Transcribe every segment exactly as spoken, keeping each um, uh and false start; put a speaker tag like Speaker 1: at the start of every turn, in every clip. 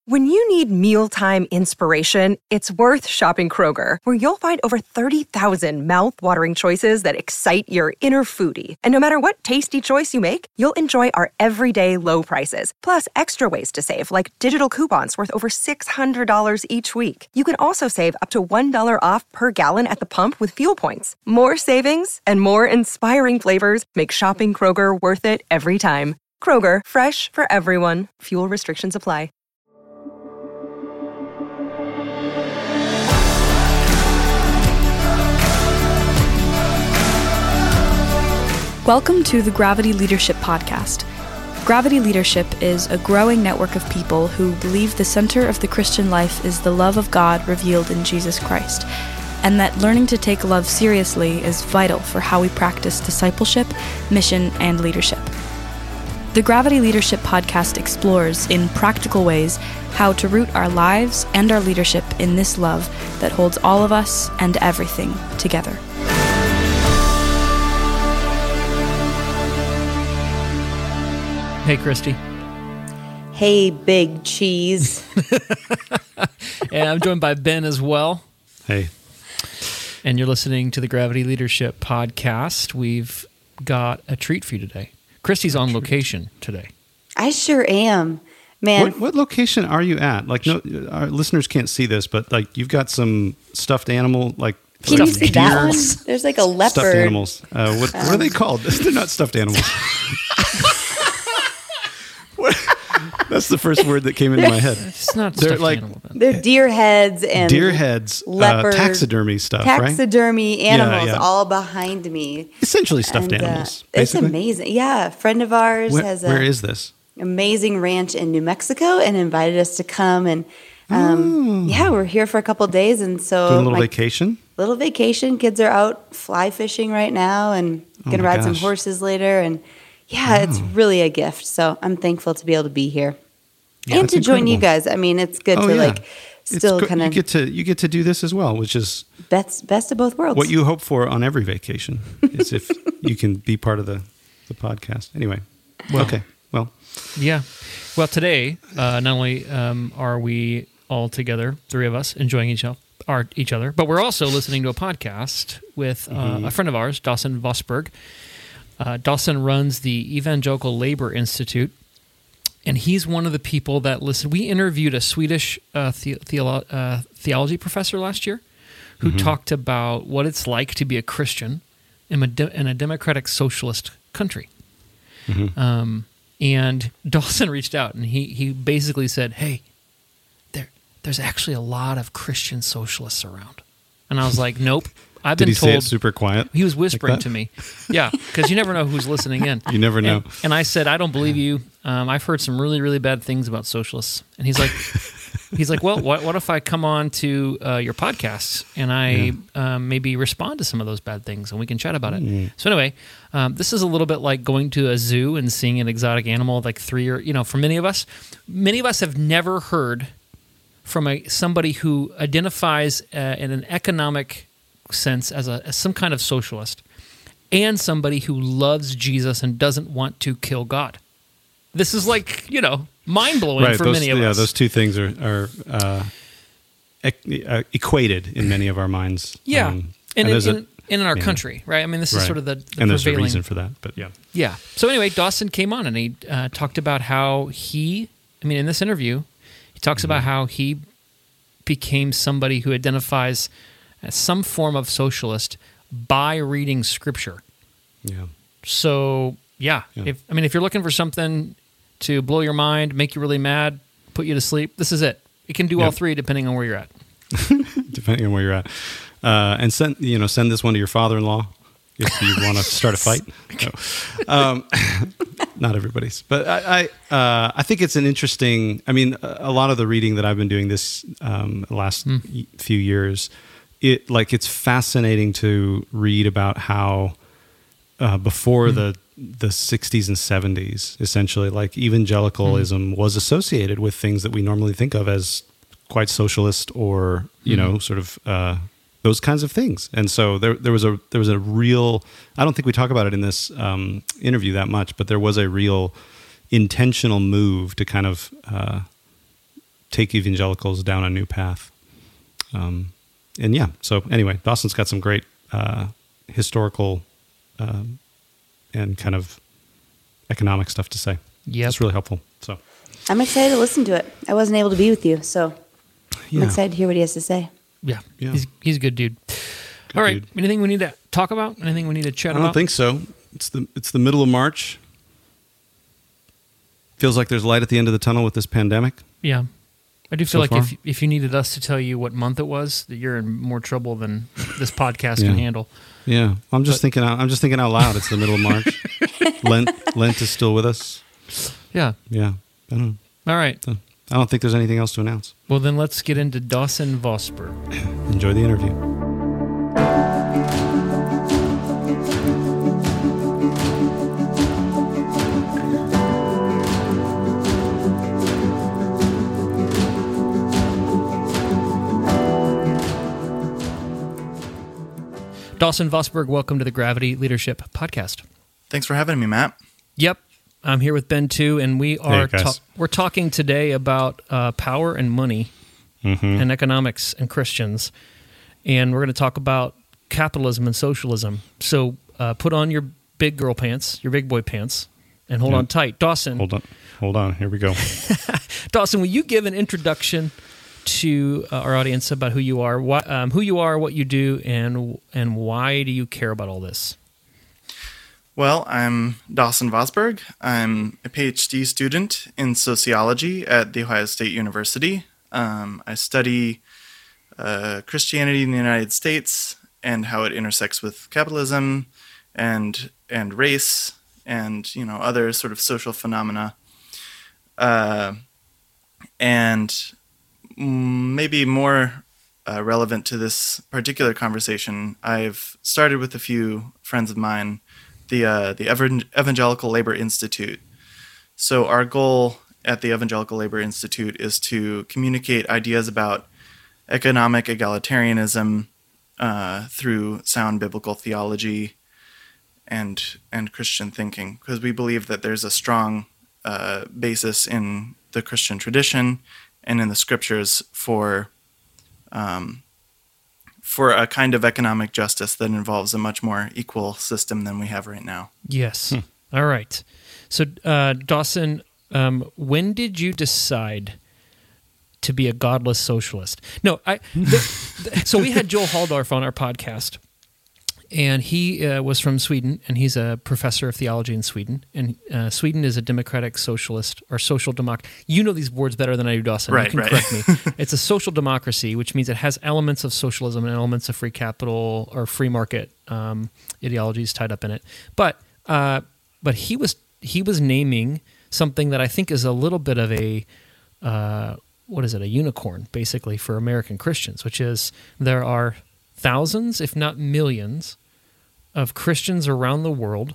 Speaker 1: When you need mealtime inspiration, it's worth shopping Kroger, where you'll find over thirty thousand mouth-watering choices that excite your inner foodie. And no matter what tasty choice you make, you'll enjoy our everyday low prices, plus extra ways to save, like digital coupons worth over six hundred dollars each week. You can also save up to one dollar off per gallon at the pump with fuel points. More savings and more inspiring flavors make shopping Kroger worth it every time. Kroger, fresh for everyone. Fuel restrictions apply.
Speaker 2: Welcome to the Gravity Leadership Podcast. Gravity Leadership is a growing network of people who believe the center of the Christian life is the love of God revealed in Jesus Christ, and that learning to take love seriously is vital for how we practice discipleship, mission, and leadership. The Gravity Leadership Podcast explores, in practical ways, how to root our lives and our leadership in this love that holds all of us and everything together.
Speaker 3: Hey, Christy.
Speaker 4: Hey, Big Cheese.
Speaker 3: And I'm joined by Ben as well.
Speaker 5: Hey.
Speaker 3: And you're listening to the Gravity Leadership Podcast. We've got a treat for you today. Christy's on location today.
Speaker 4: I sure am. Man.
Speaker 5: What, what location are you at? Like, no, our listeners can't see this, but like you've got some stuffed animal, like
Speaker 4: Can you
Speaker 3: Stuffed
Speaker 4: see that one?
Speaker 3: deers.
Speaker 4: There's like a leopard.
Speaker 5: stuffed animals. Uh, what, what are they called? They're not stuffed animals. What? That's the first word that came into my head.
Speaker 3: It's not
Speaker 5: They're
Speaker 3: stuffed
Speaker 5: like-
Speaker 3: animal, Ben.
Speaker 4: They're deer heads and
Speaker 5: Deer heads,
Speaker 4: leopard,
Speaker 5: uh, taxidermy stuff, right?
Speaker 4: taxidermy animals
Speaker 5: yeah.
Speaker 4: all behind me.
Speaker 5: Essentially stuffed
Speaker 4: And, uh,
Speaker 5: animals.
Speaker 4: it's
Speaker 5: basically.
Speaker 4: amazing. Yeah, a friend of ours
Speaker 5: Where,
Speaker 4: has
Speaker 5: where
Speaker 4: a
Speaker 5: is this?
Speaker 4: amazing ranch in New Mexico and invited us to come. And um, yeah, we're here for a couple of days. And so
Speaker 5: Doing a little
Speaker 4: my
Speaker 5: vacation?
Speaker 4: little vacation. Kids are out fly fishing right now and
Speaker 5: Oh
Speaker 4: gonna
Speaker 5: my
Speaker 4: ride some
Speaker 5: gosh.
Speaker 4: horses later. And yeah, it's really a gift. So I'm thankful to be able to be here and
Speaker 5: that's
Speaker 4: to join you
Speaker 5: incredible.
Speaker 4: guys. I mean, it's good
Speaker 5: Oh,
Speaker 4: to
Speaker 5: yeah.
Speaker 4: like
Speaker 5: It's
Speaker 4: still
Speaker 5: go-
Speaker 4: kind
Speaker 5: you
Speaker 4: of
Speaker 5: get to you get to do this as well, which is
Speaker 4: best best of both worlds.
Speaker 5: what you hope for on every vacation is if you can be part of the, the podcast. Anyway,
Speaker 3: Well-
Speaker 5: okay, well,
Speaker 3: Yeah. Well, today, uh, not only um, are we all together, three of us, enjoying each, el- our, each other, but we're also listening to a podcast with uh,
Speaker 5: Mm-hmm.
Speaker 3: a friend of ours, Dawson Vosberg. Uh, Dawson runs the Evangelical Labor Institute, and he's one of the people that listen. We interviewed a Swedish uh, the- theolo- uh, theology professor last year who talked about what it's like to be a Christian in a, de- in a democratic socialist country. Um, and Dawson reached out, and he he basically said, "Hey, there there's actually a lot of Christian socialists around." And I was like, "Nope, I've
Speaker 5: did
Speaker 3: been
Speaker 5: he say
Speaker 3: told."
Speaker 5: it super quiet?
Speaker 3: He was whispering
Speaker 5: that?
Speaker 3: to me, yeah, because you never know who's listening in.
Speaker 5: You never know.
Speaker 3: And, and I said, "I don't believe you. Um, I've heard some really, really bad things about socialists." And he's like, "He's like, well, what, what if I come on to uh, your podcasts and I um, maybe respond to some of those bad things and we can chat about it?"
Speaker 5: Mm.
Speaker 3: So anyway, um, this is a little bit like going to a zoo and seeing an exotic animal, like three or you know, for many of us, many of us have never heard from a somebody who identifies uh, in an economic sense as a as some kind of socialist, and somebody who loves Jesus and doesn't want to kill God. This is like, you know, mind blowing
Speaker 5: Right,
Speaker 3: for
Speaker 5: those,
Speaker 3: many of
Speaker 5: yeah,
Speaker 3: us.
Speaker 5: those two things are are uh, e- uh, equated in many of our minds.
Speaker 3: yeah,
Speaker 5: Um,
Speaker 3: and,
Speaker 5: and
Speaker 3: in,
Speaker 5: there's a-
Speaker 3: in, in our
Speaker 5: yeah.
Speaker 3: country, right? I mean, this is
Speaker 5: Right.
Speaker 3: sort of the, the
Speaker 5: and there's a
Speaker 3: prevailing.
Speaker 5: reason for that, but yeah.
Speaker 3: Yeah. So anyway, Dawson came on and he uh, talked about how he, I mean, in this interview, he talks
Speaker 5: Mm-hmm.
Speaker 3: about how he became somebody who identifies as some form of socialist by reading scripture.
Speaker 5: Yeah.
Speaker 3: So yeah,
Speaker 5: Yeah.
Speaker 3: if I mean, if you're looking for something to blow your mind, make you really mad, put you to sleep, this is it. It can do all
Speaker 5: Yep.
Speaker 3: three depending on where you're at.
Speaker 5: Depending on where you're at. Uh, and send you know send this one to your father-in-law if you want to start a fight. No. Um, not everybody's, but I I, uh, I think it's an interesting. I mean, a a lot of the reading that I've been doing this um, last y- few years, it like it's fascinating to read about how uh, before the the sixties and seventies, essentially, like evangelicalism was associated with things that we normally think of as quite socialist or, you know, sort of uh, those kinds of things. And so there there was a there was a real, I don't think we talk about it in this um, interview that much, but there was a real intentional move to kind of uh, take evangelicals down a new path. Um, and yeah, so anyway, Dawson's got some great uh, historical um, and kind of economic stuff to say.
Speaker 3: Yeah,
Speaker 5: it's really helpful. So
Speaker 4: I'm excited to listen to it. I wasn't able to be with you, so
Speaker 5: yeah.
Speaker 4: I'm excited to hear what he has to say.
Speaker 3: Yeah,
Speaker 5: yeah.
Speaker 3: he's he's a good dude.
Speaker 5: Good
Speaker 3: All right,
Speaker 5: dude.
Speaker 3: anything we need to talk about? Anything we need to chat
Speaker 5: I don't
Speaker 3: about?
Speaker 5: think so. It's the it's the middle of March. Feels like there's light at the end of the tunnel with this pandemic.
Speaker 3: Yeah. I do feel
Speaker 5: So
Speaker 3: like
Speaker 5: far?
Speaker 3: if if you needed us to tell you what month it was, that you're in more trouble than this podcast
Speaker 5: Yeah.
Speaker 3: can handle.
Speaker 5: Yeah, I'm just
Speaker 3: But-
Speaker 5: thinking. Out, I'm just thinking out loud. It's the middle of March. Lent Lent is still with us.
Speaker 3: Yeah.
Speaker 5: Yeah, I don't.
Speaker 3: All right.
Speaker 5: I don't think there's anything else to announce.
Speaker 3: Well, then let's get into Dawson Vosper.
Speaker 5: Enjoy the interview.
Speaker 3: Dawson Vosberg, welcome to the Gravity Leadership Podcast.
Speaker 6: Thanks for having me, Matt.
Speaker 3: Yep, I'm here with Ben too, and we are
Speaker 5: Hey, guys.
Speaker 3: ta- we're talking today about uh, power and money
Speaker 5: Mm-hmm.
Speaker 3: and economics and Christians, and we're going to talk about capitalism and socialism. So uh, put on your big girl pants, your big boy pants, and hold
Speaker 5: Yeah.
Speaker 3: on tight. Dawson,
Speaker 5: Hold on, hold on. Here we go.
Speaker 3: Dawson, will you give an introduction to uh, our audience about who you are, why, um, who you are, what you do, and and why do you care about all this?
Speaker 6: Well, I'm Dawson Vosberg. I'm a PhD student in sociology at The Ohio State University. Um, I study uh, Christianity in the United States and how it intersects with capitalism and and race and you know other sort of social phenomena. Uh, and maybe more uh, relevant to this particular conversation, I've started with a few friends of mine the uh, the Evan- Evangelical Labor Institute. So our goal at the Evangelical Labor Institute is to communicate ideas about economic egalitarianism uh, through sound biblical theology and and Christian thinking, because we believe that there's a strong uh, basis in the Christian tradition and in the scriptures for um, for a kind of economic justice that involves a much more equal system than we have right now.
Speaker 3: Yes. All right. So, uh, Dawson, um, when did you decide to be a godless socialist? No, I. The, the, so we had Joel Halldorf on our podcast, and he uh, was from Sweden, and he's a professor of theology in Sweden. And uh, Sweden is a democratic socialist or social democ. You know these words better than I do, Dawson.
Speaker 6: Right,
Speaker 3: you can
Speaker 6: right.
Speaker 3: correct me. It's a social democracy, which means it has elements of socialism and elements of free capital or free market um, ideologies tied up in it. But uh, but he was he was naming something that I think is a little bit of a uh, what is it, a unicorn, basically, for American Christians, which is there are thousands, if not millions, of Christians around the world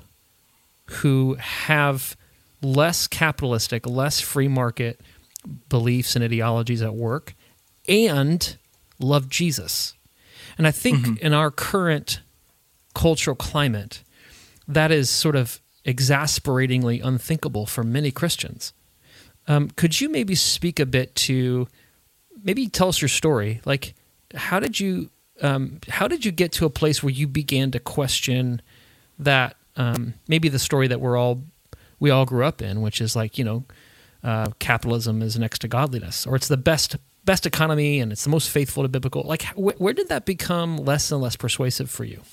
Speaker 3: who have less capitalistic, less free market beliefs and ideologies at work and love Jesus. And I think
Speaker 6: Mm-hmm.
Speaker 3: in our current cultural climate, that is sort of exasperatingly unthinkable for many Christians. Um, could you maybe speak a bit to, maybe tell us your story? Like, how did you um, how did you get to a place where you began to question that um, maybe the story that we're all we all grew up in, which is like, you know, uh, capitalism is next to godliness, or it's the best best economy and it's the most faithful to biblical. Like, wh- where did that become less and less persuasive for you?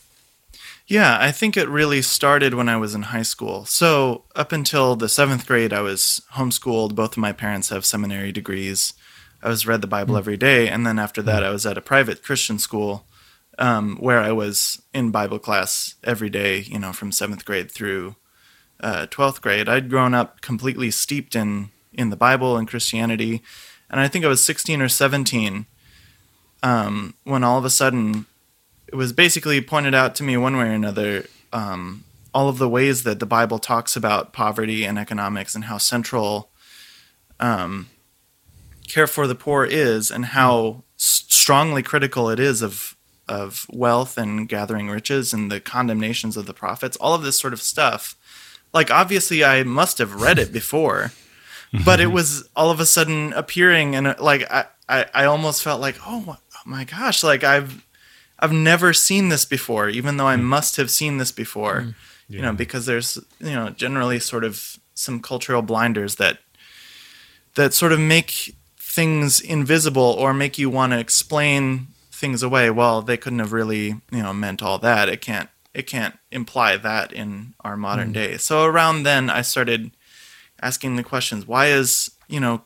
Speaker 6: Yeah, I think it really started when I was in high school. So up until the seventh grade, I was homeschooled. Both of my parents have seminary degrees. I was read the Bible every day. And then after that, I was at a private Christian school um, where I was in Bible class every day, you know, from seventh grade through uh, twelfth grade. I'd grown up completely steeped in, in the Bible and Christianity. And I think I was sixteen or seventeen um, when all of a sudden it was basically pointed out to me one way or another, um, all of the ways that the Bible talks about poverty and economics and how central um, care for the poor is, and how s- strongly critical it is of of wealth and gathering riches and the condemnations of the prophets, all of this sort of stuff. Like, obviously, I must have read it before, but it was all of a sudden appearing, and like I, I, I almost felt like, oh my gosh, like I've I've never seen this before, even though I must have seen this before, mm. yeah. you know, because there's, you know, generally sort of some cultural blinders that that sort of make things invisible or make you want to explain things away. Well, they couldn't have really, you know, meant all that. It can't it can't imply that in our modern mm. day. So around then I started asking the questions, why is, you know,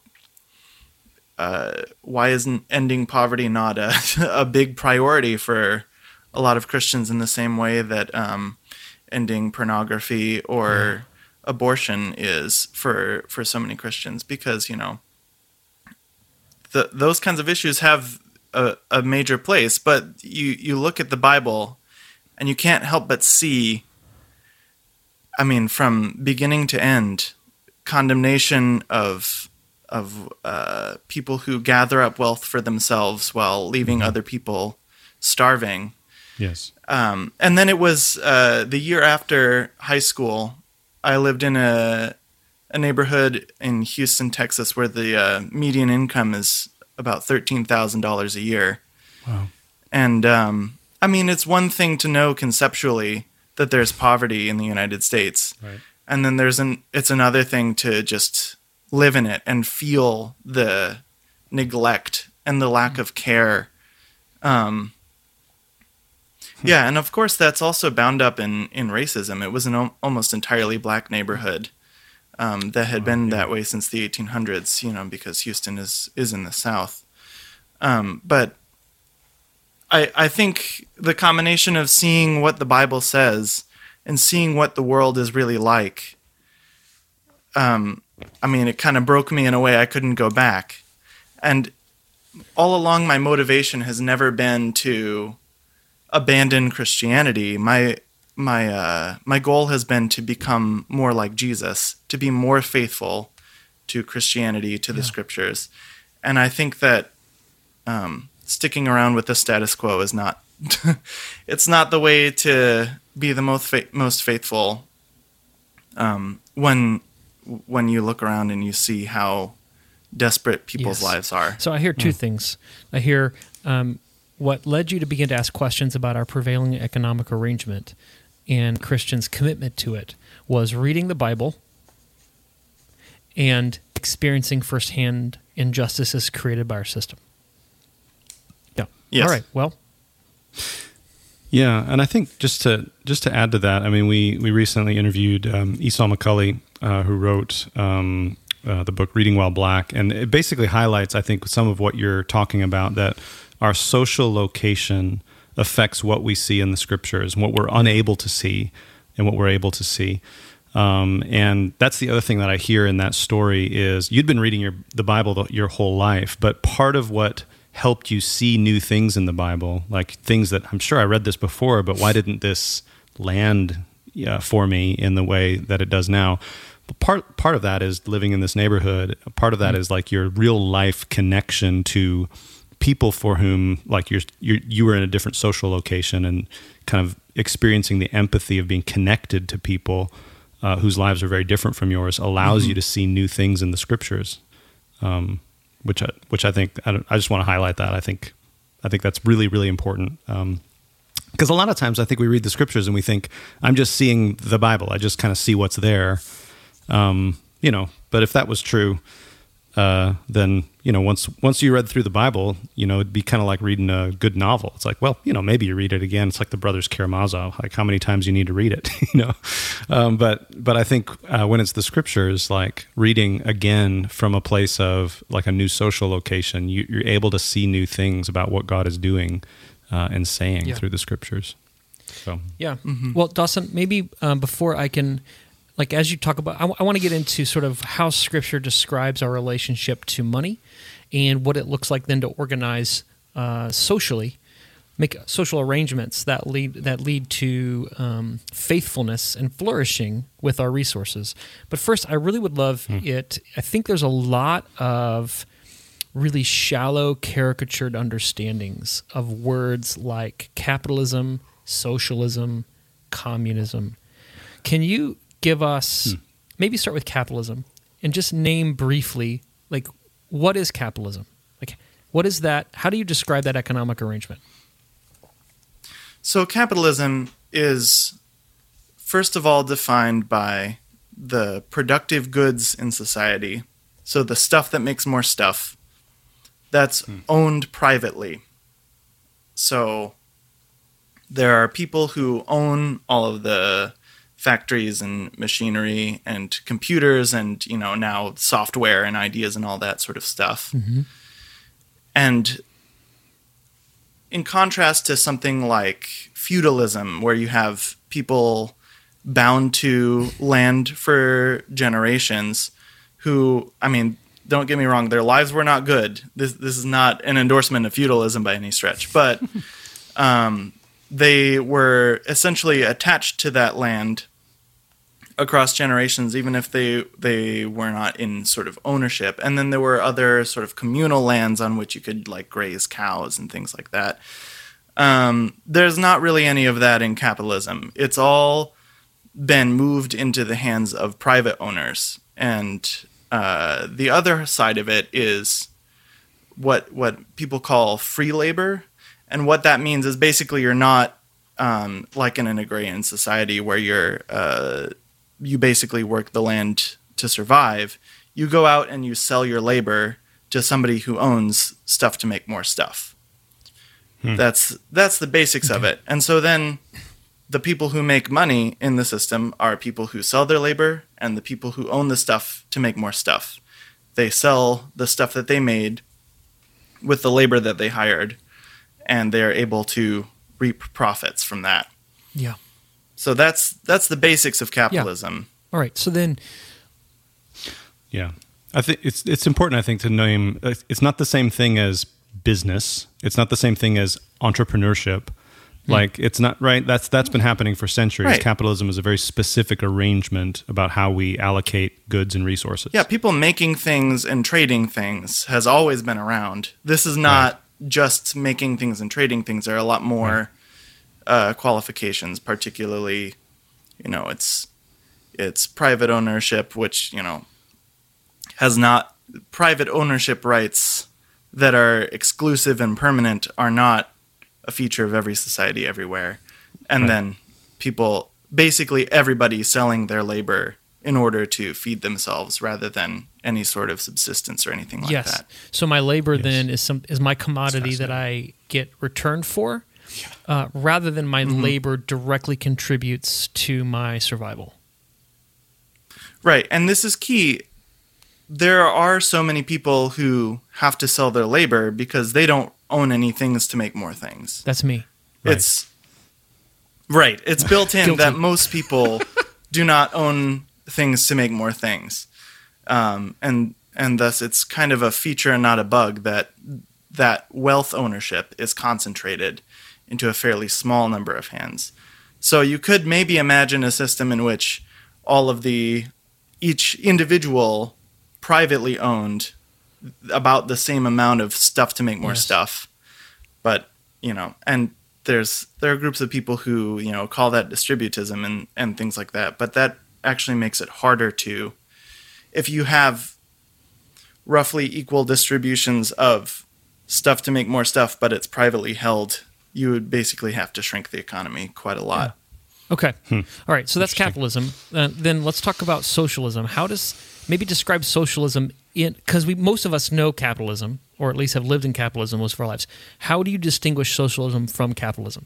Speaker 6: uh, why isn't ending poverty not a, a big priority for a lot of Christians in the same way that um, ending pornography or yeah. abortion is for, for so many Christians? Because, you know, the, those kinds of issues have a, a major place, but you, you look at the Bible and you can't help but see, I mean, from beginning to end, condemnation of of uh, people who gather up wealth for themselves while leaving mm-hmm. other people starving.
Speaker 5: Yes.
Speaker 6: Um, and then it was uh, the year after high school. I lived in a a neighborhood in Houston, Texas, where the uh, median income is about thirteen thousand dollars a year.
Speaker 5: Wow.
Speaker 6: And um, I mean, it's one thing to know conceptually that there's poverty in the United States.
Speaker 5: Right.
Speaker 6: And then there's an it's another thing to just live in it and feel the neglect and the lack of care. Um, yeah, and of course that's also bound up in, in racism. It was an o- almost entirely black neighborhood um, that had been that way since the eighteen hundreds, you know, because Houston is, is in the South. Um, but I I think the combination of seeing what the Bible says and seeing what the world is really like, um, I mean, it kind of broke me in a way I couldn't go back. And all along, my motivation has never been to abandon Christianity. My my uh, my goal has been to become more like Jesus, to be more faithful to Christianity, to the yeah. Scriptures. And I think that um, sticking around with the status quo is not it's not the way to be the most fa- most faithful um, when when you look around and you see how desperate people's
Speaker 3: yes.
Speaker 6: lives are.
Speaker 3: So I hear two
Speaker 5: mm.
Speaker 3: things. I hear um, what led you to begin to ask questions about our prevailing economic arrangement and Christians' commitment to it was reading the Bible and experiencing firsthand injustices created by our system. Yeah.
Speaker 6: Yes.
Speaker 3: All right. Well.
Speaker 5: Yeah, and I think just to just to add to that, I mean, we we recently interviewed um, Esau McCulley, uh, who wrote um, uh, the book Reading While Black, and it basically highlights, I think, some of what you're talking about, that our social location affects what we see in the Scriptures, and what we're unable to see, and what we're able to see. Um, and that's the other thing that I hear in that story is you'd been reading your the Bible the, your whole life, but part of what helped you see new things in the Bible, like things that I'm sure I read this before, but why didn't this land uh, for me in the way that it does now? But part part of that is living in this neighborhood. Part of that mm-hmm. is like your real life connection to people for whom, like you're, you're you were in a different social location and kind of experiencing the empathy of being connected to people uh, whose lives are very different from yours allows mm-hmm. you to see new things in the Scriptures. Um, Which I, which I think I, I just want to highlight that. I think I think that's really really important because um, a lot of times I think we read the Scriptures and we think I'm just seeing the Bible. I just kind of see what's there, um, you know. But if that was true, uh, then you know once once you read through the Bible, you know it'd be kind of like reading a good novel. It's like, well, you know, maybe you read it again. It's like the Brothers Karamazov. Like how many times you need to read it, you know. Um, but but I think uh, when it's the Scriptures, like reading again from a place of like a new social location, you, you're able to see new things about what God is doing uh, and saying yeah. through the Scriptures. So
Speaker 3: yeah. Mm-hmm. Well, Dawson, maybe um, before I can. Like as you talk about, I, w- I want to get into sort of how Scripture describes our relationship to money and what it looks like then to organize uh, socially, make social arrangements that lead that lead to um, faithfulness and flourishing with our resources. But first, I really would love hmm. it. I think there's a lot of really shallow, caricatured understandings of words like capitalism, socialism, communism. Can you give us, hmm. maybe start with capitalism, and just name briefly, like, what is capitalism? Like, what is that? How do you describe that economic arrangement?
Speaker 6: So capitalism is, first of all, defined by the productive goods in society. So the stuff that makes more stuff, that's hmm. owned privately. So there are people who own all of the factories and machinery and computers and, you know, now software and ideas and all that sort of stuff. Mm-hmm. And in contrast to something like feudalism, where you have people bound to land for generations who, I mean, don't get me wrong, their lives were not good. This this is not an endorsement of feudalism by any stretch, but um, they were essentially attached to that land across generations, even if they they were not in sort of ownership. And then there were other sort of communal lands on which you could like graze cows and things like that. Um, there's not really any of that in capitalism. It's all been moved into the hands of private owners. And uh, the other side of it is what what people call free labor. And what that means is basically you're not um, like in an agrarian society where you're uh, you basically work the land to survive. You go out and you sell your labor to somebody who owns stuff to make more stuff. Hmm. That's that's the basics okay. of it. And so then the people who make money in the system are people who sell their labor and the people who own the stuff to make more stuff. They sell the stuff that they made with the labor that they hired, and they're able to reap profits from that.
Speaker 3: Yeah.
Speaker 6: So that's that's the basics of capitalism.
Speaker 3: Yeah. All right. So then,
Speaker 5: yeah, I think it's it's important. I think to name it's not the same thing as business. It's not the same thing as entrepreneurship. Mm. Like it's not right. That's that's been happening for centuries.
Speaker 6: Right.
Speaker 5: Capitalism is a very specific arrangement about how we allocate goods and resources.
Speaker 6: Yeah, people making things and trading things has always been around. This is not right. just making things and trading things. There are a lot more. Right. Uh, qualifications, particularly, you know, it's it's private ownership, which, you know, has not private ownership rights that are exclusive and permanent are not a feature of every society everywhere. And right. then people, basically everybody selling their labor in order to feed themselves rather than any sort of subsistence or anything like
Speaker 3: yes.
Speaker 6: that.
Speaker 3: So my labor yes. then is some is my commodity that I get returned for. Uh, rather than my mm-hmm. labor directly contributes to my survival.
Speaker 6: Right, and this is key. There are so many people who have to sell their labor because they don't own any things to make more things.
Speaker 3: That's me.
Speaker 6: Right. It's right. It's built in that most people do not own things to make more things, um, and and thus it's kind of a feature and not a bug that that wealth ownership is concentrated into a fairly small number of hands. So you could maybe imagine a system in which all of the, each individual privately owned about the same amount of stuff to make more yes. stuff. But, you know, and there's, there are groups of people who, you know, call that distributism and, and things like that. But that actually makes it harder to, if you have roughly equal distributions of stuff to make more stuff, but it's privately held, you would basically have to shrink the economy quite a lot.
Speaker 3: Yeah. Okay. Hmm. All right. So that's capitalism. Uh, then let's talk about socialism. How does, maybe describe socialism in, because we most of us know capitalism, or at least have lived in capitalism most of our lives. How do you distinguish socialism from capitalism?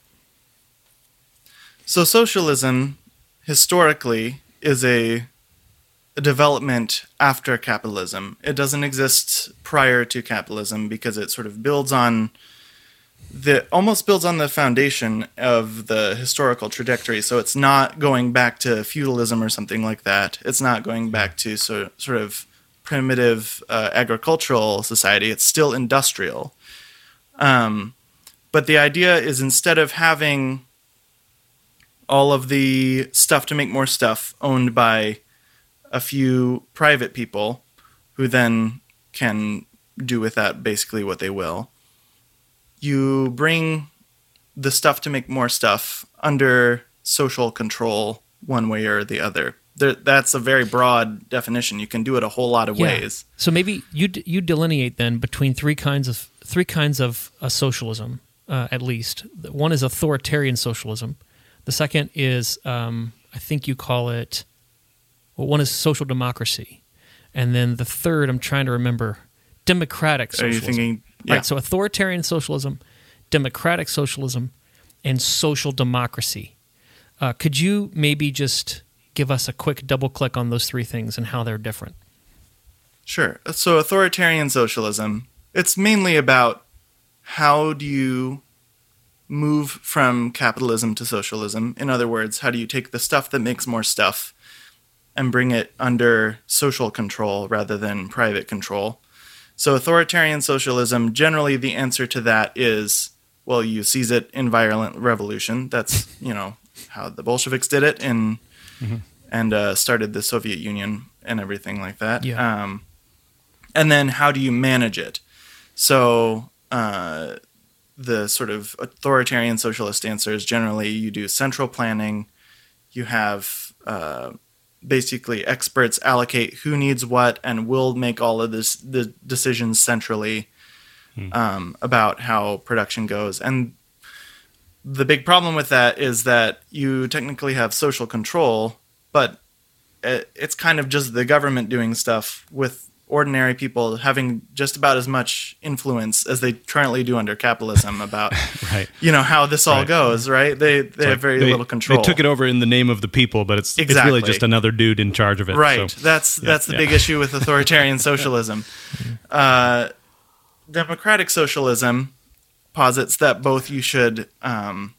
Speaker 6: So socialism, historically, is a, a development after capitalism. It doesn't exist prior to capitalism because it sort of builds on that almost builds on the foundation of the historical trajectory. So it's not going back to feudalism or something like that. It's not going back to so, sort of primitive uh, agricultural society. It's still industrial. Um, but the idea is instead of having all of the stuff to make more stuff owned by a few private people who then can do with that basically what they will, you bring the stuff to make more stuff under social control one way or the other. there, that's a very broad definition. You can do it a whole lot of
Speaker 3: Yeah.
Speaker 6: ways.
Speaker 3: So maybe you d- you delineate then between three kinds of three kinds of uh, socialism, uh, at least. One is authoritarian socialism. The second is, um, I think you call it. Well, one is social democracy, and then the third, I'm trying to remember, democratic
Speaker 6: Are
Speaker 3: socialism.
Speaker 6: you thinking? Yeah.
Speaker 3: Right. So authoritarian socialism, democratic socialism, and social democracy. Uh, could you maybe just give us a quick double click on those three things and how they're different?
Speaker 6: Sure. So authoritarian socialism, it's mainly about how do you move from capitalism to socialism? In other words, how do you take the stuff that makes more stuff and bring it under social control rather than private control? So authoritarian socialism, generally the answer to that is, well, you seize it in violent revolution. That's, you know, how the Bolsheviks did it in mm-hmm. and uh, started the Soviet Union and everything like that.
Speaker 3: Yeah.
Speaker 6: Um, and then how do you manage it? So uh, the sort of authoritarian socialist answer is generally you do central planning. You have uh, basically experts allocate who needs what and will make all of this the decisions centrally hmm. um, about how production goes. And the big problem with that is that you technically have social control, but it, it's kind of just the government doing stuff with ordinary people having just about as much influence as they currently do under capitalism about,
Speaker 5: right.
Speaker 6: you know, how this all
Speaker 5: right.
Speaker 6: goes, right? They they
Speaker 5: like
Speaker 6: have very
Speaker 5: they,
Speaker 6: little control.
Speaker 5: They took it over in the name of the people, but it's,
Speaker 6: exactly.
Speaker 5: it's really just another dude in charge of it.
Speaker 6: Right.
Speaker 5: So,
Speaker 6: that's
Speaker 5: yeah,
Speaker 6: that's the
Speaker 5: yeah.
Speaker 6: big issue with authoritarian socialism. Uh, democratic socialism posits that both you should, um,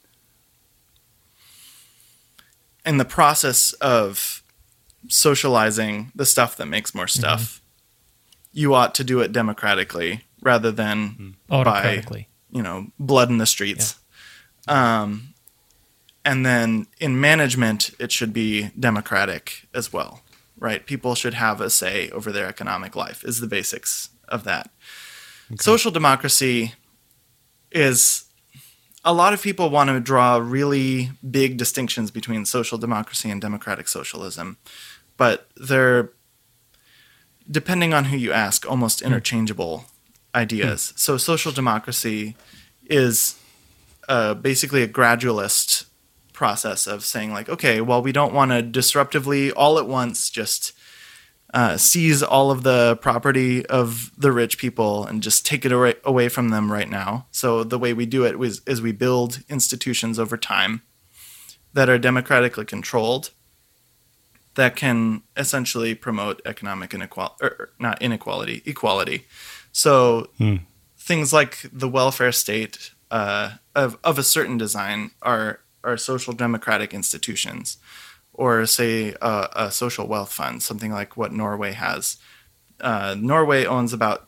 Speaker 6: in the process of socializing the stuff that makes more stuff, mm-hmm. you ought to do it democratically rather than
Speaker 3: autocratically.
Speaker 6: By, you know, blood in the streets. Yeah. Um, and then in management, it should be democratic as well, right? People should have a say over their economic life is the basics of that. Okay. Social democracy is, a lot of people want to draw really big distinctions between social democracy and democratic socialism, but they're, depending on who you ask, almost interchangeable mm. ideas. Mm. So social democracy is uh, basically a gradualist process of saying like, okay, well, we don't want to disruptively all at once just uh, seize all of the property of the rich people and just take it away, away from them right now. So the way we do it is, is we build institutions over time that are democratically controlled that can essentially promote economic inequality, or not inequality, equality. So hmm. things like the welfare state uh, of, of a certain design are, are social democratic institutions. Or say uh, a social wealth fund, something like what Norway has. Uh, Norway owns about,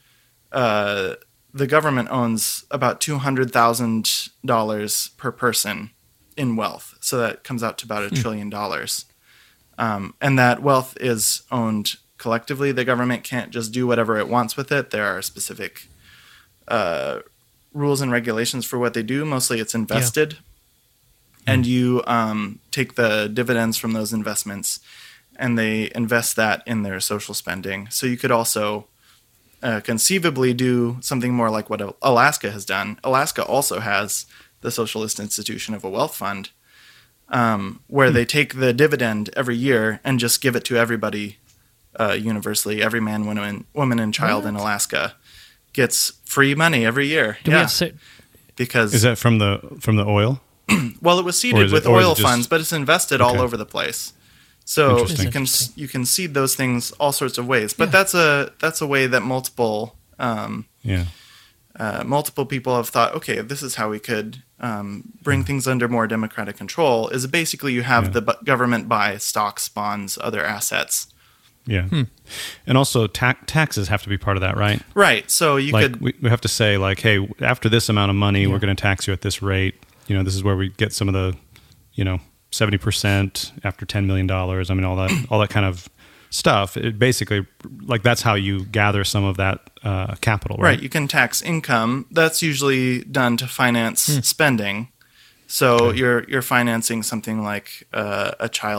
Speaker 6: uh, the government owns about two hundred thousand dollars per person in wealth. So that comes out to about a mm. trillion dollars. Um, and that wealth is owned collectively. The government can't just do whatever it wants with it. There are specific uh, rules and regulations for what they do. Mostly it's invested. Yeah. And you um, take the dividends from those investments and they invest that in their social spending. So you could also uh, conceivably do something more like what Alaska has done. Alaska also has the Socialist Institution of a Wealth Fund um, where hmm. they take the dividend every year and just give it to everybody uh, universally. Every man, woman, woman and child what? in Alaska gets free money every year.
Speaker 3: Do
Speaker 6: yeah.
Speaker 3: we have to say-
Speaker 6: because
Speaker 5: Is that from the from the oil?
Speaker 6: Well, it was seeded with
Speaker 5: it,
Speaker 6: oil
Speaker 5: just...
Speaker 6: funds, but it's invested
Speaker 5: okay.
Speaker 6: all over the place. So you can you can seed those things all sorts of ways. But yeah. that's a that's a way that multiple um,
Speaker 5: yeah
Speaker 6: uh, multiple people have thought. Okay, this is how we could um, bring yeah. things under more democratic control. Is basically you have yeah. the bu- government buy stocks, bonds, other assets.
Speaker 5: Yeah, hmm. and also ta- taxes have to be part of that, right?
Speaker 6: Right. So you
Speaker 5: like,
Speaker 6: could
Speaker 5: we, we have to say like, hey, after this amount of money, yeah. we're going to tax you at this rate. You know, this is where we get some of the, you know, seventy percent after ten million dollars. I mean, all that, all that kind of stuff. It basically, like, that's how you gather some of that uh, capital, right?
Speaker 6: Right. You can tax income. That's usually done to finance hmm. spending. So okay. you're you're financing something like uh, a child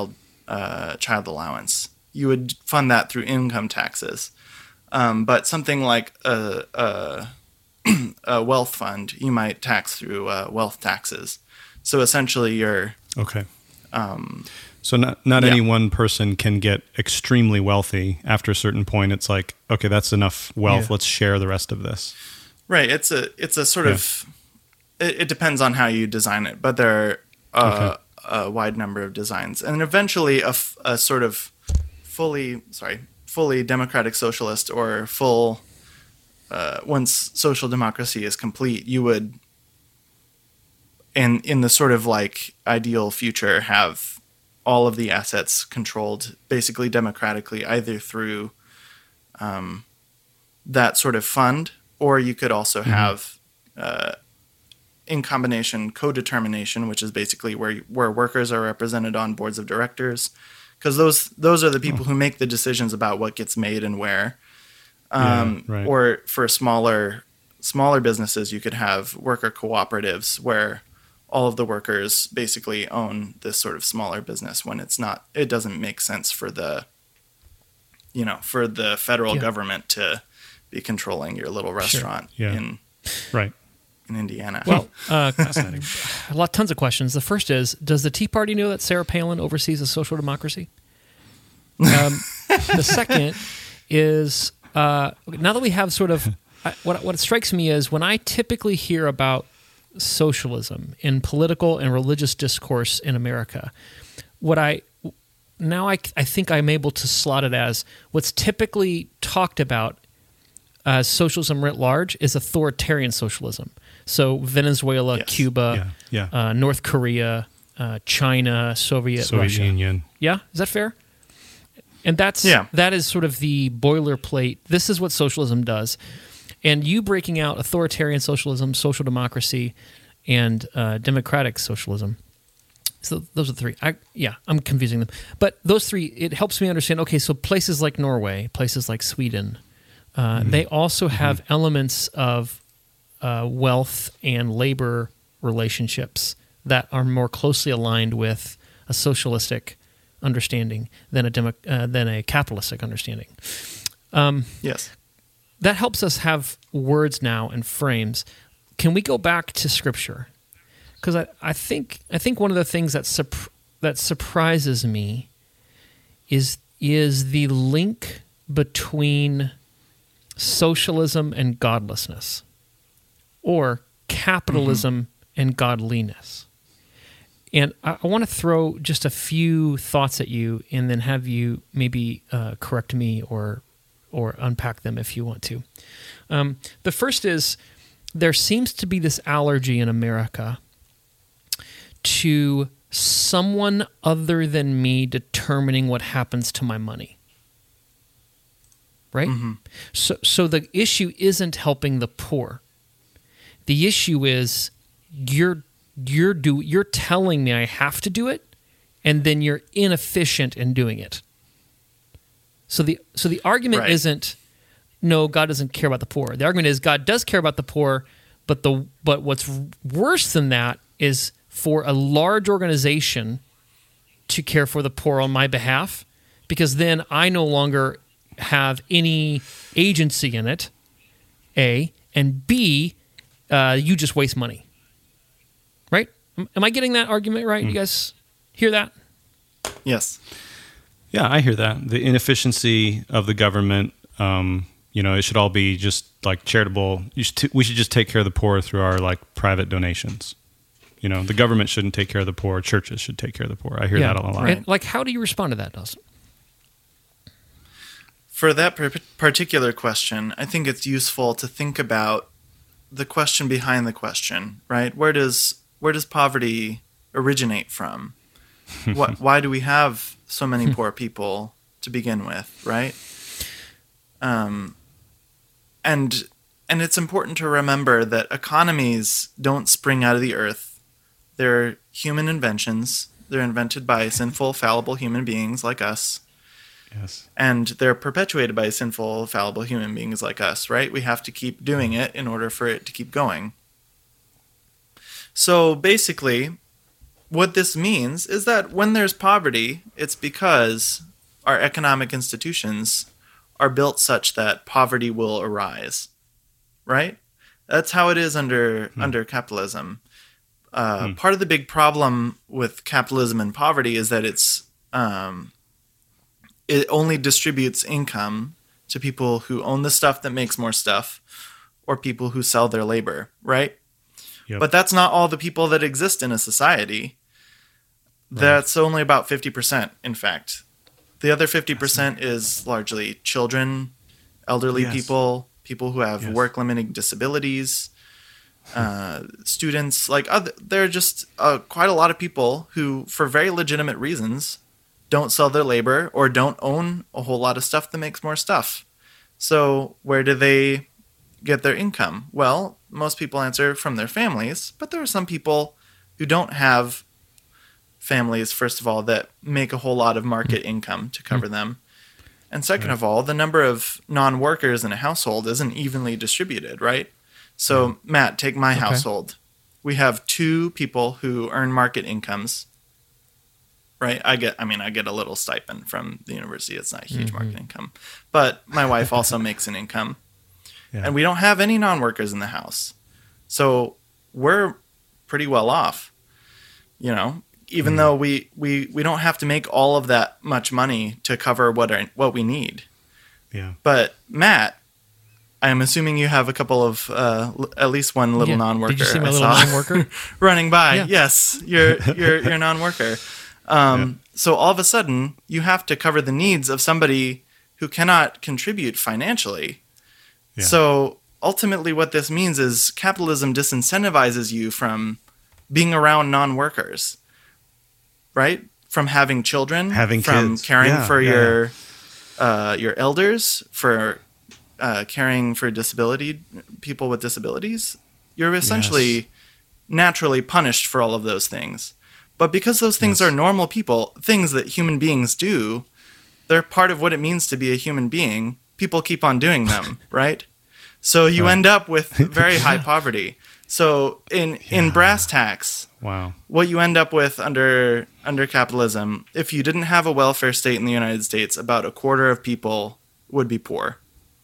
Speaker 6: uh, child allowance. You would fund that through income taxes. Um, but something like a, a, a wealth fund, you might tax through uh, wealth taxes. So essentially, you're
Speaker 5: okay.
Speaker 6: Um,
Speaker 5: so not not
Speaker 6: yeah.
Speaker 5: any one person can get extremely wealthy. After a certain point, it's like, okay, that's enough wealth.
Speaker 3: Yeah.
Speaker 5: Let's share the rest of this.
Speaker 6: Right. It's a it's a sort
Speaker 5: Yeah.
Speaker 6: of it, it depends on how you design it, but there are uh,
Speaker 5: Okay.
Speaker 6: a wide number of designs, and eventually a, f- a sort of fully sorry fully democratic socialist or full uh, once social democracy is complete, you would in in the sort of like ideal future have all of the assets controlled basically democratically, either through um, that sort of fund, or you could also
Speaker 5: Mm-hmm.
Speaker 6: have uh, in combination co-determination, which is basically where where workers are represented on boards of directors, because those those are the people
Speaker 5: Oh.
Speaker 6: who make the decisions about what gets made and where.
Speaker 5: Yeah,
Speaker 6: Um,
Speaker 5: right.
Speaker 6: Or for smaller smaller businesses, you could have worker cooperatives where all of the workers basically own this sort of smaller business when it's not, it doesn't make sense for the, you know, for the federal
Speaker 3: Yeah.
Speaker 6: government to be controlling your little restaurant
Speaker 5: Yeah.
Speaker 6: in
Speaker 5: Right.
Speaker 6: in Indiana.
Speaker 3: Well, uh,
Speaker 5: Fascinating.
Speaker 3: a lot, tons of questions. The first is: does the Tea Party know that Sarah Palin oversees a social democracy? Um, the second is: uh, now that we have sort of I, what what strikes me is when I typically hear about socialism in political and religious discourse in America, what I now I, I think I'm able to slot it as what's typically talked about as socialism writ large is authoritarian socialism. So Venezuela,
Speaker 6: Yes.
Speaker 3: Cuba,
Speaker 5: Yeah. Yeah.
Speaker 3: Uh, North Korea, uh, China, Soviet,
Speaker 5: Soviet
Speaker 3: Russia.
Speaker 5: Union.
Speaker 3: Yeah, is that fair? And that's
Speaker 6: Yeah.
Speaker 3: that is sort of the boilerplate. This is what socialism does. And you breaking out authoritarian socialism, social democracy, and uh, democratic socialism. So those are the three. I, yeah, I'm confusing them. But those three, it helps me understand, okay, so places like Norway, places like Sweden, uh, they also have elements of uh, wealth and labor relationships that are more closely aligned with a socialistic understanding than a demo, uh, than a capitalistic understanding.
Speaker 6: Yes.
Speaker 3: That helps us have words now and frames. Can we go back to Scripture? Because I, I think I think one of the things that sup- that surprises me is is the link between socialism and godlessness, or capitalism and godliness. And I, I want to throw just a few thoughts at you, and then have you maybe uh, correct me or or unpack them if you want to. Um, the first is there seems to be this allergy in America to someone other than me determining what happens to my money. Right?
Speaker 6: Mm-hmm.
Speaker 3: So, so the issue isn't helping the poor. The issue is you're you're do you're telling me I have to do it, and then you're inefficient in doing it. So the so the argument
Speaker 6: Right.
Speaker 3: isn't no, God doesn't care about the poor. The argument is God does care about the poor, but the but what's worse than that is for a large organization to care for the poor on my behalf, because then I no longer have any agency in it, A, and B, uh, you just waste money. Right? Am am I getting that argument right? You guys hear that?
Speaker 6: Yes.
Speaker 5: Yeah, I hear that. The inefficiency of the government, um, you know, it should all be just like charitable. You should t- we should just take care of the poor through our like private donations. You know, the government shouldn't take care of the poor. Churches should take care of the poor. I hear that a lot.
Speaker 3: And, like, how do you respond to that, Dawson?
Speaker 6: For that per- particular question, I think it's useful to think about the question behind the question, right? Where does where does poverty originate from? What why do we have so many poor people to begin with, right? Um and and it's important to remember that economies don't spring out of the earth. They're human inventions. They're invented by sinful, fallible human beings like us.
Speaker 5: Yes.
Speaker 6: And they're perpetuated by sinful, fallible human beings like us, right? We have to keep doing it in order for it to keep going. So basically, what this means is that when there's poverty, it's because our economic institutions are built such that poverty will arise, right? That's how it is under hmm. under capitalism. Uh, hmm. Part of the big problem with capitalism and poverty is that it's um, it only distributes income to people who own the stuff that makes more stuff, or people who sell their labor, right? Yep. But that's not all the people that exist in a society. Right. That's only about fifty percent, in fact. The other fifty percent is largely children, elderly yes. people, people who have yes. work-limiting disabilities, uh, students. Like other, there are just uh, quite a lot of people who, for very legitimate reasons, don't sell their labor or don't own a whole lot of stuff that makes more stuff. So where do they get their income? Well, most people answer from their families, but there are some people who don't have families, first of all, that make a whole lot of market income to cover them. And second right. of all, the number of non-workers in a household isn't evenly distributed, right? So, mm. Matt, take my okay. household. We have two people who earn market incomes, right? I get, I mean, I get a little stipend from the university. It's not a huge mm-hmm. market income. But my wife also makes an income. Yeah. And we don't have any non-workers in the house. So we're pretty well off, you know, even mm. though we, we, we don't have to make all of that much money to cover what our, what we need. Yeah. But Matt, I am assuming you have a couple of, uh, at least one little yeah. non-worker.
Speaker 3: Did you see my I little non-worker?
Speaker 6: running by. Yeah. Yes, you're, you're, you're a non-worker. Um, yeah. So all of a sudden, you have to cover the needs of somebody who cannot contribute financially. Yeah. So ultimately what this means is capitalism disincentivizes you from being around non-workers, right? From having children,
Speaker 5: having
Speaker 6: from
Speaker 5: kids.
Speaker 6: caring
Speaker 5: yeah,
Speaker 6: for
Speaker 5: yeah.
Speaker 6: your uh, your elders, for uh, caring for disability people with disabilities. You're essentially yes. naturally punished for all of those things. But because those things yes. are normal people, things that human beings do, they're part of what it means to be a human being. People keep on doing them, right? So you right. end up with very high poverty. So in, yeah. in brass tacks,
Speaker 5: wow.
Speaker 6: what you end up with under under capitalism, if you didn't have a welfare state in the United States, about a quarter of people would be poor.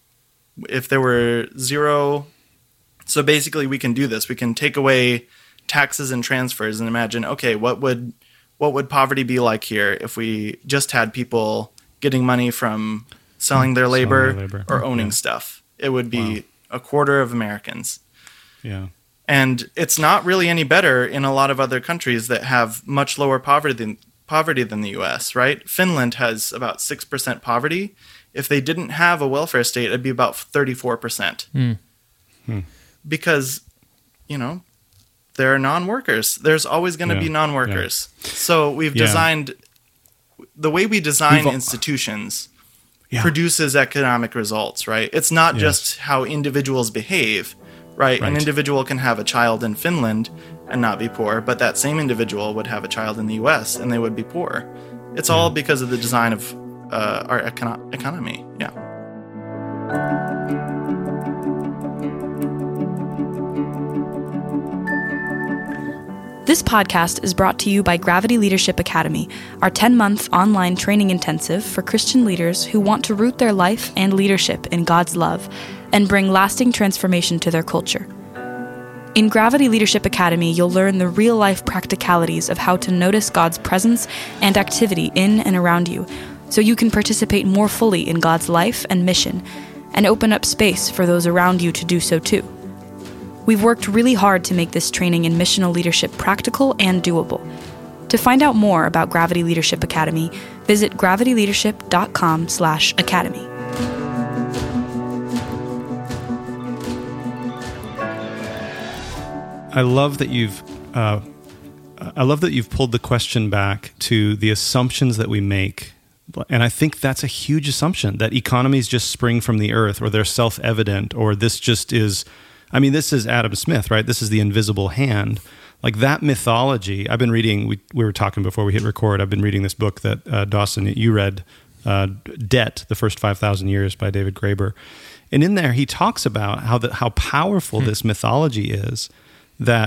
Speaker 6: If there were zero, so basically we can do this. We can take away taxes and transfers and imagine, okay, what would what would poverty be like here if we just had people getting money from selling their labor, selling their labor. or owning yeah. stuff? It would be wow. a quarter of Americans.
Speaker 5: Yeah.
Speaker 6: And it's not really any better in a lot of other countries that have much lower poverty than, poverty than the U S, right? Finland has about six percent poverty. If they didn't have a welfare state, it'd be about thirty-four percent.
Speaker 3: Mm.
Speaker 5: Hmm.
Speaker 6: Because, you know, there are non-workers. There's always going to yeah. be non-workers. Yeah. So we've yeah. designed, the way we design we've, institutions yeah. produces economic results, right? It's not yes. just how individuals behave, right? right? An individual can have a child in Finland and not be poor, but that same individual would have a child in the U S and they would be poor. It's yeah. all because of the design of uh, our econo- economy. Yeah.
Speaker 2: This podcast is brought to you by Gravity Leadership Academy, our ten-month online training intensive for Christian leaders who want to root their life and leadership in God's love and bring lasting transformation to their culture. In Gravity Leadership Academy, you'll learn the real-life practicalities of how to notice God's presence and activity in and around you, so you can participate more fully in God's life and mission, and open up space for those around you to do so too. We've worked really hard to make this training in missional leadership practical and doable. To find out more about Gravity Leadership Academy, visit gravityleadership.com slash academy.
Speaker 5: I love that you've uh, I love that you've pulled the question back to the assumptions that we make. And I think that's a huge assumption, that economies just spring from the earth, or they're self-evident, or this just is... I mean, this is Adam Smith, right? This is the invisible hand. Like that mythology, I've been reading, we, we were talking before we hit record, I've been reading this book that uh, Dawson, you read, uh, Debt, The First five thousand Years by David Graeber. And in there, he talks about how the, how powerful hmm. this mythology is, that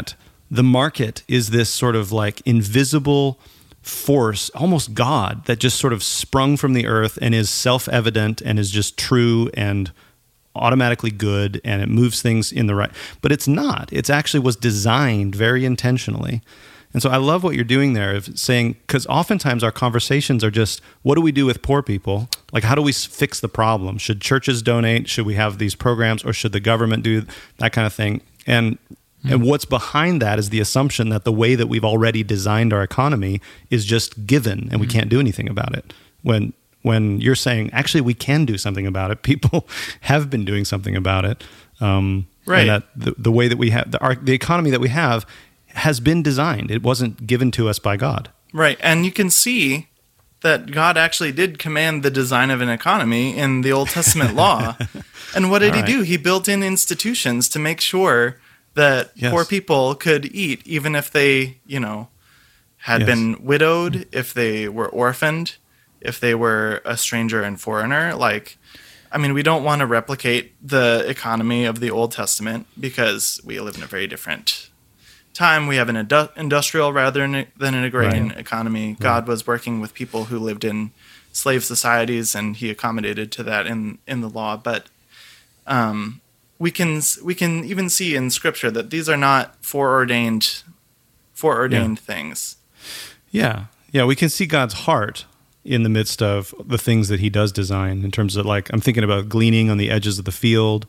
Speaker 5: the market is this sort of like invisible force, almost God, that just sort of sprung from the earth and is self-evident and is just true and automatically good, and it moves things in the right. But it's not. It actually was designed very intentionally. And so I love what you're doing there of saying, because oftentimes our conversations are just, what do we do with poor people? Like, how do we fix the problem? Should churches donate? Should we have these programs? Or should the government do that kind of thing? And mm-hmm. and what's behind that is the assumption that the way that we've already designed our economy is just given, and mm-hmm. we can't do anything about it. When when you're saying, actually, we can do something about it. People have been doing something about it. Um,
Speaker 6: right.
Speaker 5: And that the, the way that we have, the, our, the economy that we have has been designed. It wasn't given to us by God.
Speaker 6: Right. And you can see that God actually did command the design of an economy in the Old Testament law. And what did All he right. do? He built in institutions to make sure that yes. poor people could eat, even if they, you know, had yes. been widowed, if they were orphaned, if they were a stranger and foreigner. Like, I mean, we don't want to replicate the economy of the Old Testament because we live in a very different time. We have an indu- industrial rather than an agrarian right. economy. Right. God was working with people who lived in slave societies, and he accommodated to that in, in the law. But um, we can we can even see in Scripture that these are not foreordained foreordained yeah. things.
Speaker 5: Yeah, yeah, we can see God's heart in the midst of the things that he does design, in terms of, like, I'm thinking about gleaning on the edges of the field,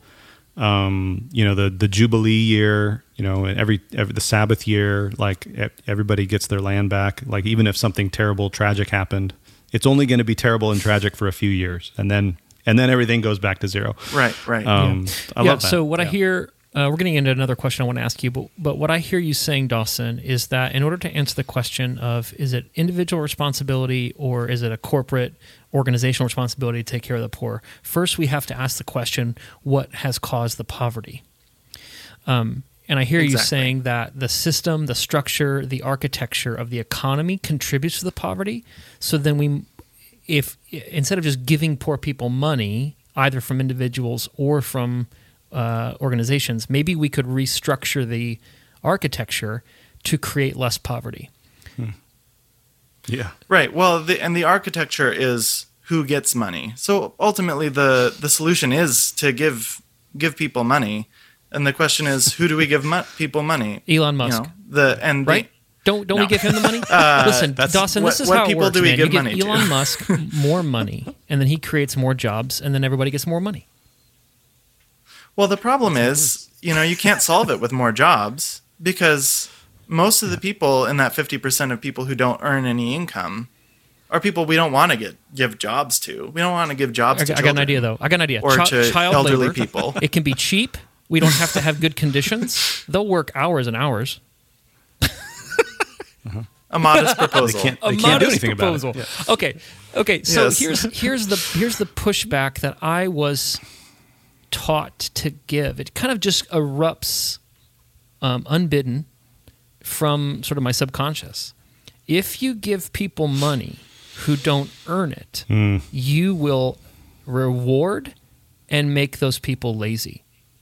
Speaker 5: um, you know, the, the Jubilee year, you know, every, every, the Sabbath year, like everybody gets their land back. Like, even if something terrible, tragic happened, it's only going to be terrible and tragic for a few years. And then, and then everything goes back to zero.
Speaker 6: Right. Right.
Speaker 5: Um,
Speaker 3: yeah.
Speaker 5: I
Speaker 3: yeah,
Speaker 5: love that.
Speaker 3: So what
Speaker 5: yeah.
Speaker 3: I hear, Uh, we're getting into another question I want to ask you, but but what I hear you saying, Dawson, is that in order to answer the question of is it individual responsibility or is it a corporate organizational responsibility to take care of the poor, first we have to ask the question, what has caused the poverty? Um, and I hear exactly. you saying that the system, the structure, the architecture of the economy contributes to the poverty. So then we, if instead of just giving poor people money, either from individuals or from Uh, organizations, maybe we could restructure the architecture to create less poverty.
Speaker 5: Hmm. Yeah.
Speaker 6: Right. Well, the, and the architecture is who gets money. So ultimately, the, the solution is to give give people money, and the question is, who do we give mo- people money?
Speaker 3: Elon Musk.
Speaker 6: You know, the and
Speaker 3: right.
Speaker 6: The,
Speaker 3: don't don't
Speaker 6: no.
Speaker 3: we give him the money?
Speaker 6: uh,
Speaker 3: Listen, Dawson,
Speaker 6: what,
Speaker 3: this is
Speaker 6: what
Speaker 3: how it
Speaker 6: people
Speaker 3: works,
Speaker 6: do we
Speaker 3: man.
Speaker 6: give
Speaker 3: you give
Speaker 6: money
Speaker 3: Elon
Speaker 6: to?
Speaker 3: Musk more money, and then he creates more jobs, and then everybody gets more money.
Speaker 6: Well, the problem is, you know, you can't solve it with more jobs, because most of the people in that fifty percent of people who don't earn any income are people we don't want to get give jobs to. We don't want to give jobs
Speaker 3: I,
Speaker 6: to
Speaker 3: I
Speaker 6: children.
Speaker 3: got an idea, though. I got an idea.
Speaker 6: Or
Speaker 3: Ch-
Speaker 6: to
Speaker 3: child
Speaker 6: elderly
Speaker 3: labor.
Speaker 6: people.
Speaker 3: It can be cheap. We don't have to have good conditions. They'll work hours and hours.
Speaker 6: uh-huh. A modest proposal.
Speaker 5: They can't,
Speaker 3: A
Speaker 5: they can't do
Speaker 3: modest
Speaker 5: anything
Speaker 3: proposal.
Speaker 5: about it. Yeah.
Speaker 3: Okay, okay. So
Speaker 6: Yes.
Speaker 3: here's here's the here's the pushback that I was taught to give. It kind of just erupts um, unbidden from sort of my subconscious. If you give people money who don't earn it,
Speaker 5: mm.
Speaker 3: you will reward and make those people lazy.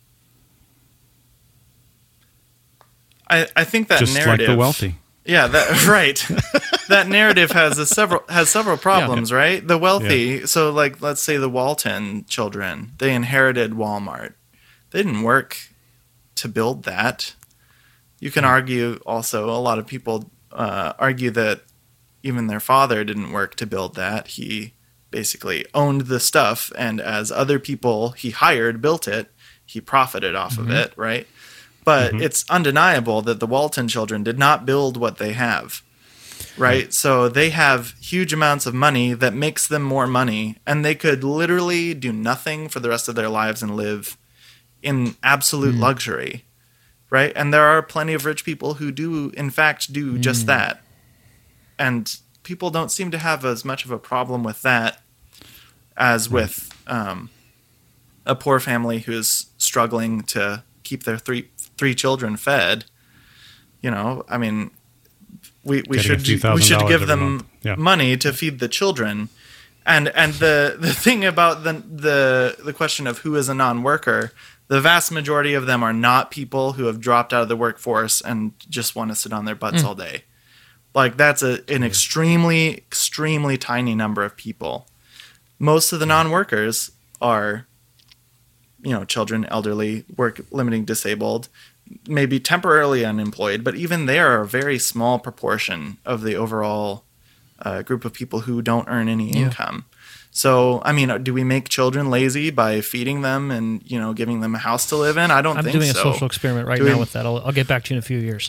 Speaker 6: I, I think that
Speaker 5: just
Speaker 6: narrative,
Speaker 5: like the wealthy.
Speaker 6: Yeah, that right. That narrative has a several has several problems,
Speaker 5: yeah.
Speaker 6: right? The wealthy,
Speaker 5: yeah.
Speaker 6: so like let's say the Walton children, they inherited Walmart. They didn't work to build that. You can argue also, a lot of people uh, argue that even their father didn't work to build that. He basically owned the stuff, and as other people he hired built it, he profited off mm-hmm. of it, right? But mm-hmm. it's undeniable that the Walton children did not build what they have, right? Mm-hmm. So they have huge amounts of money that makes them more money, and they could literally do nothing for the rest of their lives and live in absolute mm-hmm. luxury, right? And there are plenty of rich people who do, in fact, do mm-hmm. just that. And people don't seem to have as much of a problem with that as right. with um, a poor family who's struggling to keep their three three children fed. You know, I mean, we we
Speaker 5: Getting
Speaker 6: should we should give them
Speaker 5: yeah.
Speaker 6: money to feed the children. And and the, the thing about the the the question of who is a non-worker, the vast majority of them are not people who have dropped out of the workforce and just want to sit on their butts mm. all day. Like that's a, an extremely, extremely tiny number of people. Most of the non-workers are, you know, children, elderly, work limiting disabled, maybe temporarily unemployed, but even they are a very small proportion of the overall uh, group of people who don't earn any yeah. income. So, I mean, do we make children lazy by feeding them and, you know, giving them a house to live in? I don't
Speaker 3: I'm
Speaker 6: think so.
Speaker 3: I'm doing a social experiment right do now we... with that. I'll, I'll get back to you in a few years.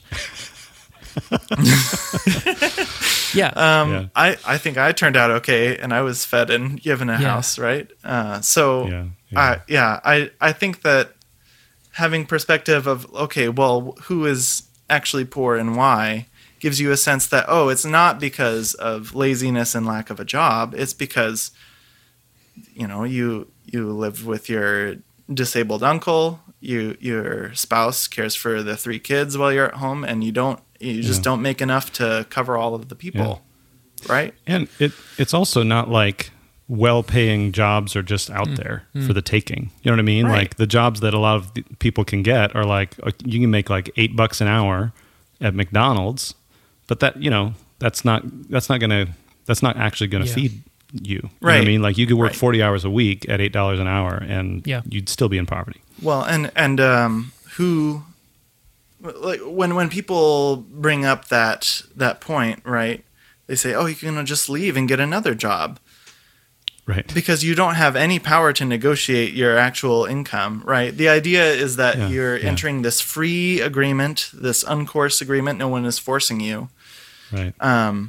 Speaker 3: yeah.
Speaker 6: Um,
Speaker 5: yeah.
Speaker 6: I, I think I turned out okay, and I was fed and given a yeah. house, right? Uh, so,
Speaker 5: yeah, yeah.
Speaker 6: I, yeah, I, I think that having perspective of, okay, well, who is actually poor and why gives you a sense that, oh, it's not because of laziness and lack of a job. It's because, you know, you you live with your disabled uncle, you your spouse cares for the three kids while you're at home, and you don't you just yeah. don't make enough to cover all of the people, yeah. right?
Speaker 5: And it it's also not like well-paying jobs are just out mm. there mm. for the taking. You know what I mean?
Speaker 6: Right.
Speaker 5: Like the jobs that a lot of the people can get are like you can make like eight bucks an hour at McDonald's, but that you know that's not that's not gonna that's not actually gonna
Speaker 3: yeah.
Speaker 5: feed you. You
Speaker 6: right.
Speaker 5: know what I mean? Like you could work
Speaker 6: right.
Speaker 5: forty hours a week at eight dollars an hour and
Speaker 3: yeah.
Speaker 5: you'd still be in poverty.
Speaker 6: Well, and and um, who, like when when people bring up that that point, right? They say, "Oh, you can just leave and get another job,"
Speaker 5: right?
Speaker 6: Because you don't have any power to negotiate your actual income, right? The idea is that
Speaker 5: yeah.
Speaker 6: you're
Speaker 5: yeah.
Speaker 6: entering this free agreement, this uncoerced agreement. No one is forcing you,
Speaker 5: right?
Speaker 6: Um,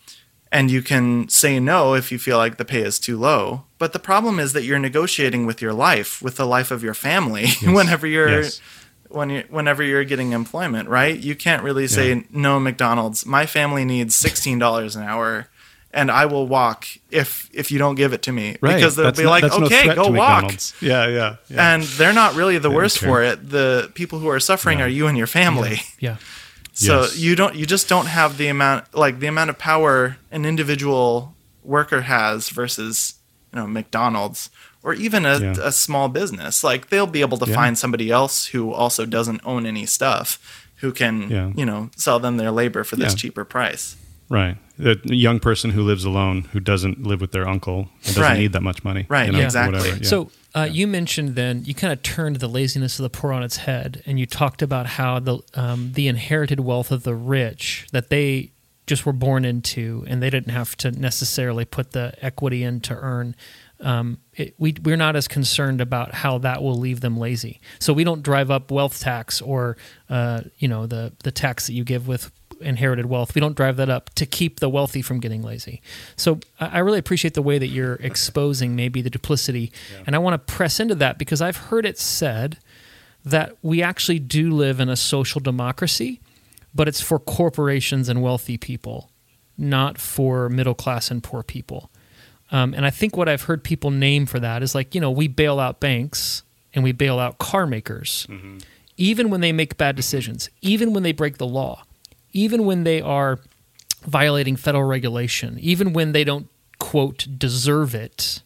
Speaker 6: and you can say no if you feel like the pay is too low. But the problem is that you're negotiating with your life, with the life of your family, yes. whenever you're
Speaker 5: yes.
Speaker 6: when you whenever you're getting employment, right? You can't really say
Speaker 5: yeah.
Speaker 6: no, McDonald's. My family needs sixteen dollars an hour, and I will walk if if you don't give it to me,
Speaker 5: right.
Speaker 6: because they'll
Speaker 5: that's
Speaker 6: be
Speaker 5: not,
Speaker 6: like,
Speaker 5: that's
Speaker 6: okay,
Speaker 5: no
Speaker 6: go walk.
Speaker 5: McDonald's. Yeah, yeah, yeah.
Speaker 6: And they're not really the
Speaker 5: They
Speaker 6: worst
Speaker 5: don't
Speaker 6: for
Speaker 5: care.
Speaker 6: it. The people who are suffering
Speaker 5: Yeah.
Speaker 6: are you and your family.
Speaker 3: Yeah.
Speaker 6: So
Speaker 5: Yes.
Speaker 6: you don't you just don't have the amount like the amount of power an individual worker has versus, you know, McDonald's or even a,
Speaker 5: Yeah.
Speaker 6: a small business. Like they'll be able to
Speaker 5: Yeah.
Speaker 6: find somebody else who also doesn't own any stuff who can,
Speaker 5: Yeah.
Speaker 6: you know, sell them their labor for this
Speaker 5: Yeah.
Speaker 6: cheaper price.
Speaker 5: Right. A young person who lives alone, who doesn't live with their uncle, and doesn't
Speaker 6: Right.
Speaker 5: need that much money.
Speaker 6: Right,
Speaker 5: You know,
Speaker 6: exactly.
Speaker 5: whatever, yeah.
Speaker 3: So uh, you mentioned then you kind of turned the laziness of the poor on its head, and you talked about how the um, the inherited wealth of the rich that they just were born into, and they didn't have to necessarily put the equity in to earn. Um, it, we we're not as concerned about how that will leave them lazy. So we don't drive up wealth tax or uh, you know the the tax that you give with inherited wealth. We don't drive that up to keep the wealthy from getting lazy. So I I really appreciate the way that you're exposing maybe the duplicity. Yeah. And I want to press into that because I've heard it said that we actually do live in a social democracy, but it's for corporations and wealthy people, not for middle class and poor people. Um, and I think what I've heard people name for that is like, you know, we bail out banks and we bail out car makers, mm-hmm. even when they make bad decisions, even when they break the law. Even when they are violating federal regulation, even when they don't, quote, deserve it,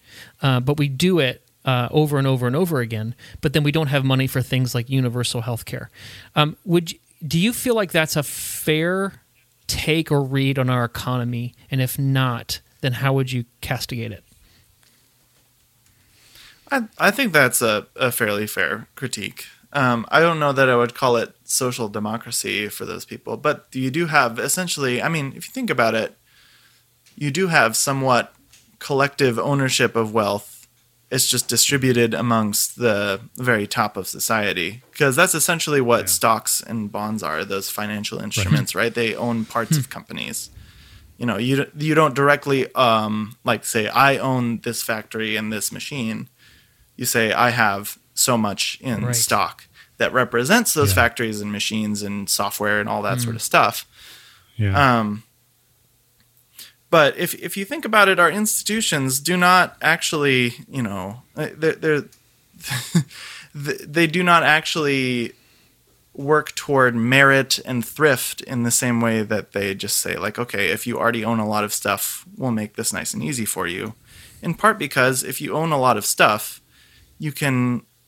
Speaker 3: uh, but we do it uh, over and over and over again, but then we don't have money for things like universal health care. Um, would you, do you feel like that's a fair take or read on our economy? And if not, then how would you castigate it?
Speaker 6: I, I think that's a, a fairly fair critique. Um, I don't know that I would call it social democracy for those people, but you do have essentially, I mean, if you think about it, you do have somewhat collective ownership of wealth. It's just distributed amongst the very top of society, because that's essentially what yeah. stocks and bonds are, those financial instruments, right? right? They own parts of companies. You know, you, you don't directly, um, like say, I own this factory and this machine. You say, I have so much in right. stock that represents those yeah. factories and machines and software and all that mm. sort of stuff.
Speaker 5: Yeah.
Speaker 6: Um, but if if you think about it, our institutions do not actually, you know, they're, they're they do not actually work toward merit and thrift in the same way that they just say, like, okay, if you already own a lot of stuff, we'll make this nice and easy for you. In part because if you own a lot of stuff, you can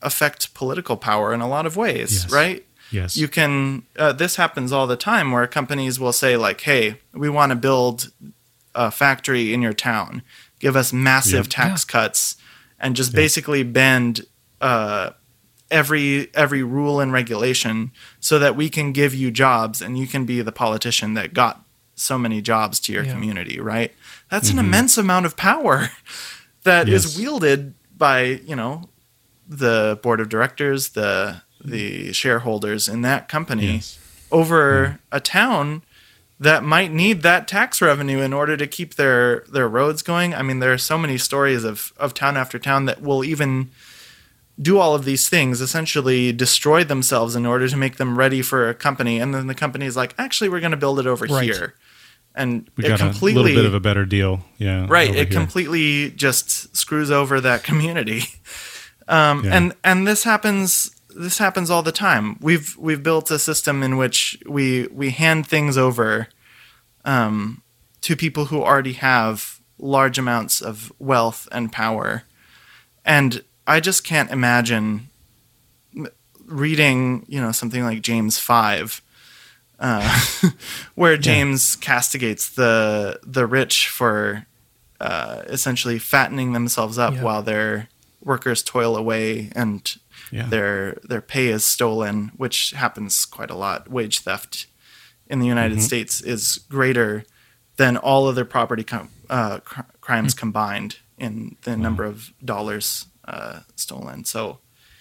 Speaker 6: affect political power in a lot of ways,
Speaker 5: Yes.
Speaker 6: right?
Speaker 5: Yes.
Speaker 6: You can, uh, this happens all the time where companies will say like, hey, we want to build a factory in your town. Give us massive
Speaker 5: Yep.
Speaker 6: tax cuts and just basically bend uh, every every rule and regulation so that we can give you jobs and you can be the politician that got so many jobs to your
Speaker 3: Yeah.
Speaker 6: community, right? That's an immense amount of power that is
Speaker 5: Yes.
Speaker 6: wielded by, you know, the board of directors, the the shareholders in that company
Speaker 5: Yes.
Speaker 6: over a town that might need that tax revenue in order to keep their their roads going. I mean, there are so many stories of of town after town that will even do all of these things, essentially destroy themselves in order to make them ready for a company, and then the company is like, actually, we're going to build it over
Speaker 3: Right.
Speaker 6: here, and
Speaker 5: We
Speaker 6: it
Speaker 5: got
Speaker 6: completely
Speaker 5: a little bit of a better deal. Yeah.
Speaker 6: right
Speaker 5: over
Speaker 6: it
Speaker 5: here.
Speaker 6: completely just screws over that community. um,
Speaker 5: Yeah.
Speaker 6: and and this happens this happens all the time. We've we've built a system in which we we hand things over um, to people who already have large amounts of wealth and power, and I just can't imagine m- reading, you know, something like James five, uh, where James castigates the the rich for uh, essentially fattening themselves up
Speaker 3: Yeah.
Speaker 6: while their workers toil away and
Speaker 5: Yeah.
Speaker 6: their their pay is stolen, which happens quite a lot. Wage theft in the United
Speaker 5: Mm-hmm.
Speaker 6: States is greater than all other property com- uh, cr- crimes combined in the number of dollars uh, stolen. So,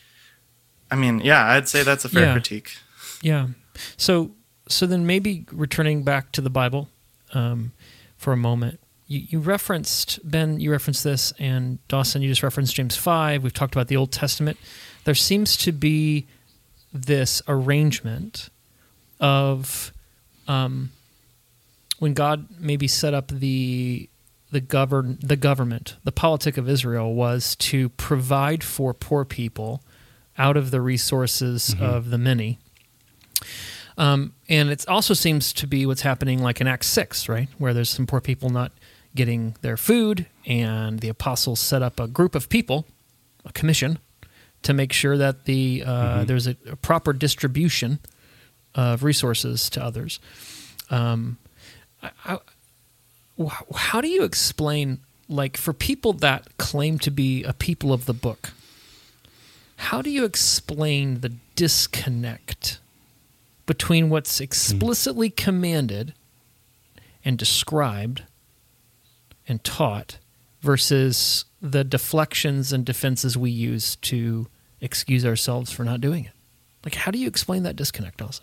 Speaker 6: I mean, yeah, I'd say that's a fair
Speaker 3: Yeah.
Speaker 6: critique.
Speaker 3: Yeah. So so then maybe returning back to the Bible um, for a moment. You, you referenced, Ben, you referenced this, and Dawson, you just referenced James five. We've talked about the Old Testament. There seems to be this arrangement of um, when God maybe set up the the govern the government, the politic of Israel was to provide for poor people out of the resources of the many. Um, and it also seems to be what's happening like in Acts six, right? Where there's some poor people not getting their food, and the apostles set up a group of people, a commission, to make sure that the uh, there's a, a proper distribution of resources to others. Um, I, I, wh- how do you explain, like, for people that claim to be a people of the book, how do you explain the disconnect between what's explicitly commanded and described and taught versus the deflections and defenses we use to excuse ourselves for not doing it? Like, how do you explain that disconnect, Dawson?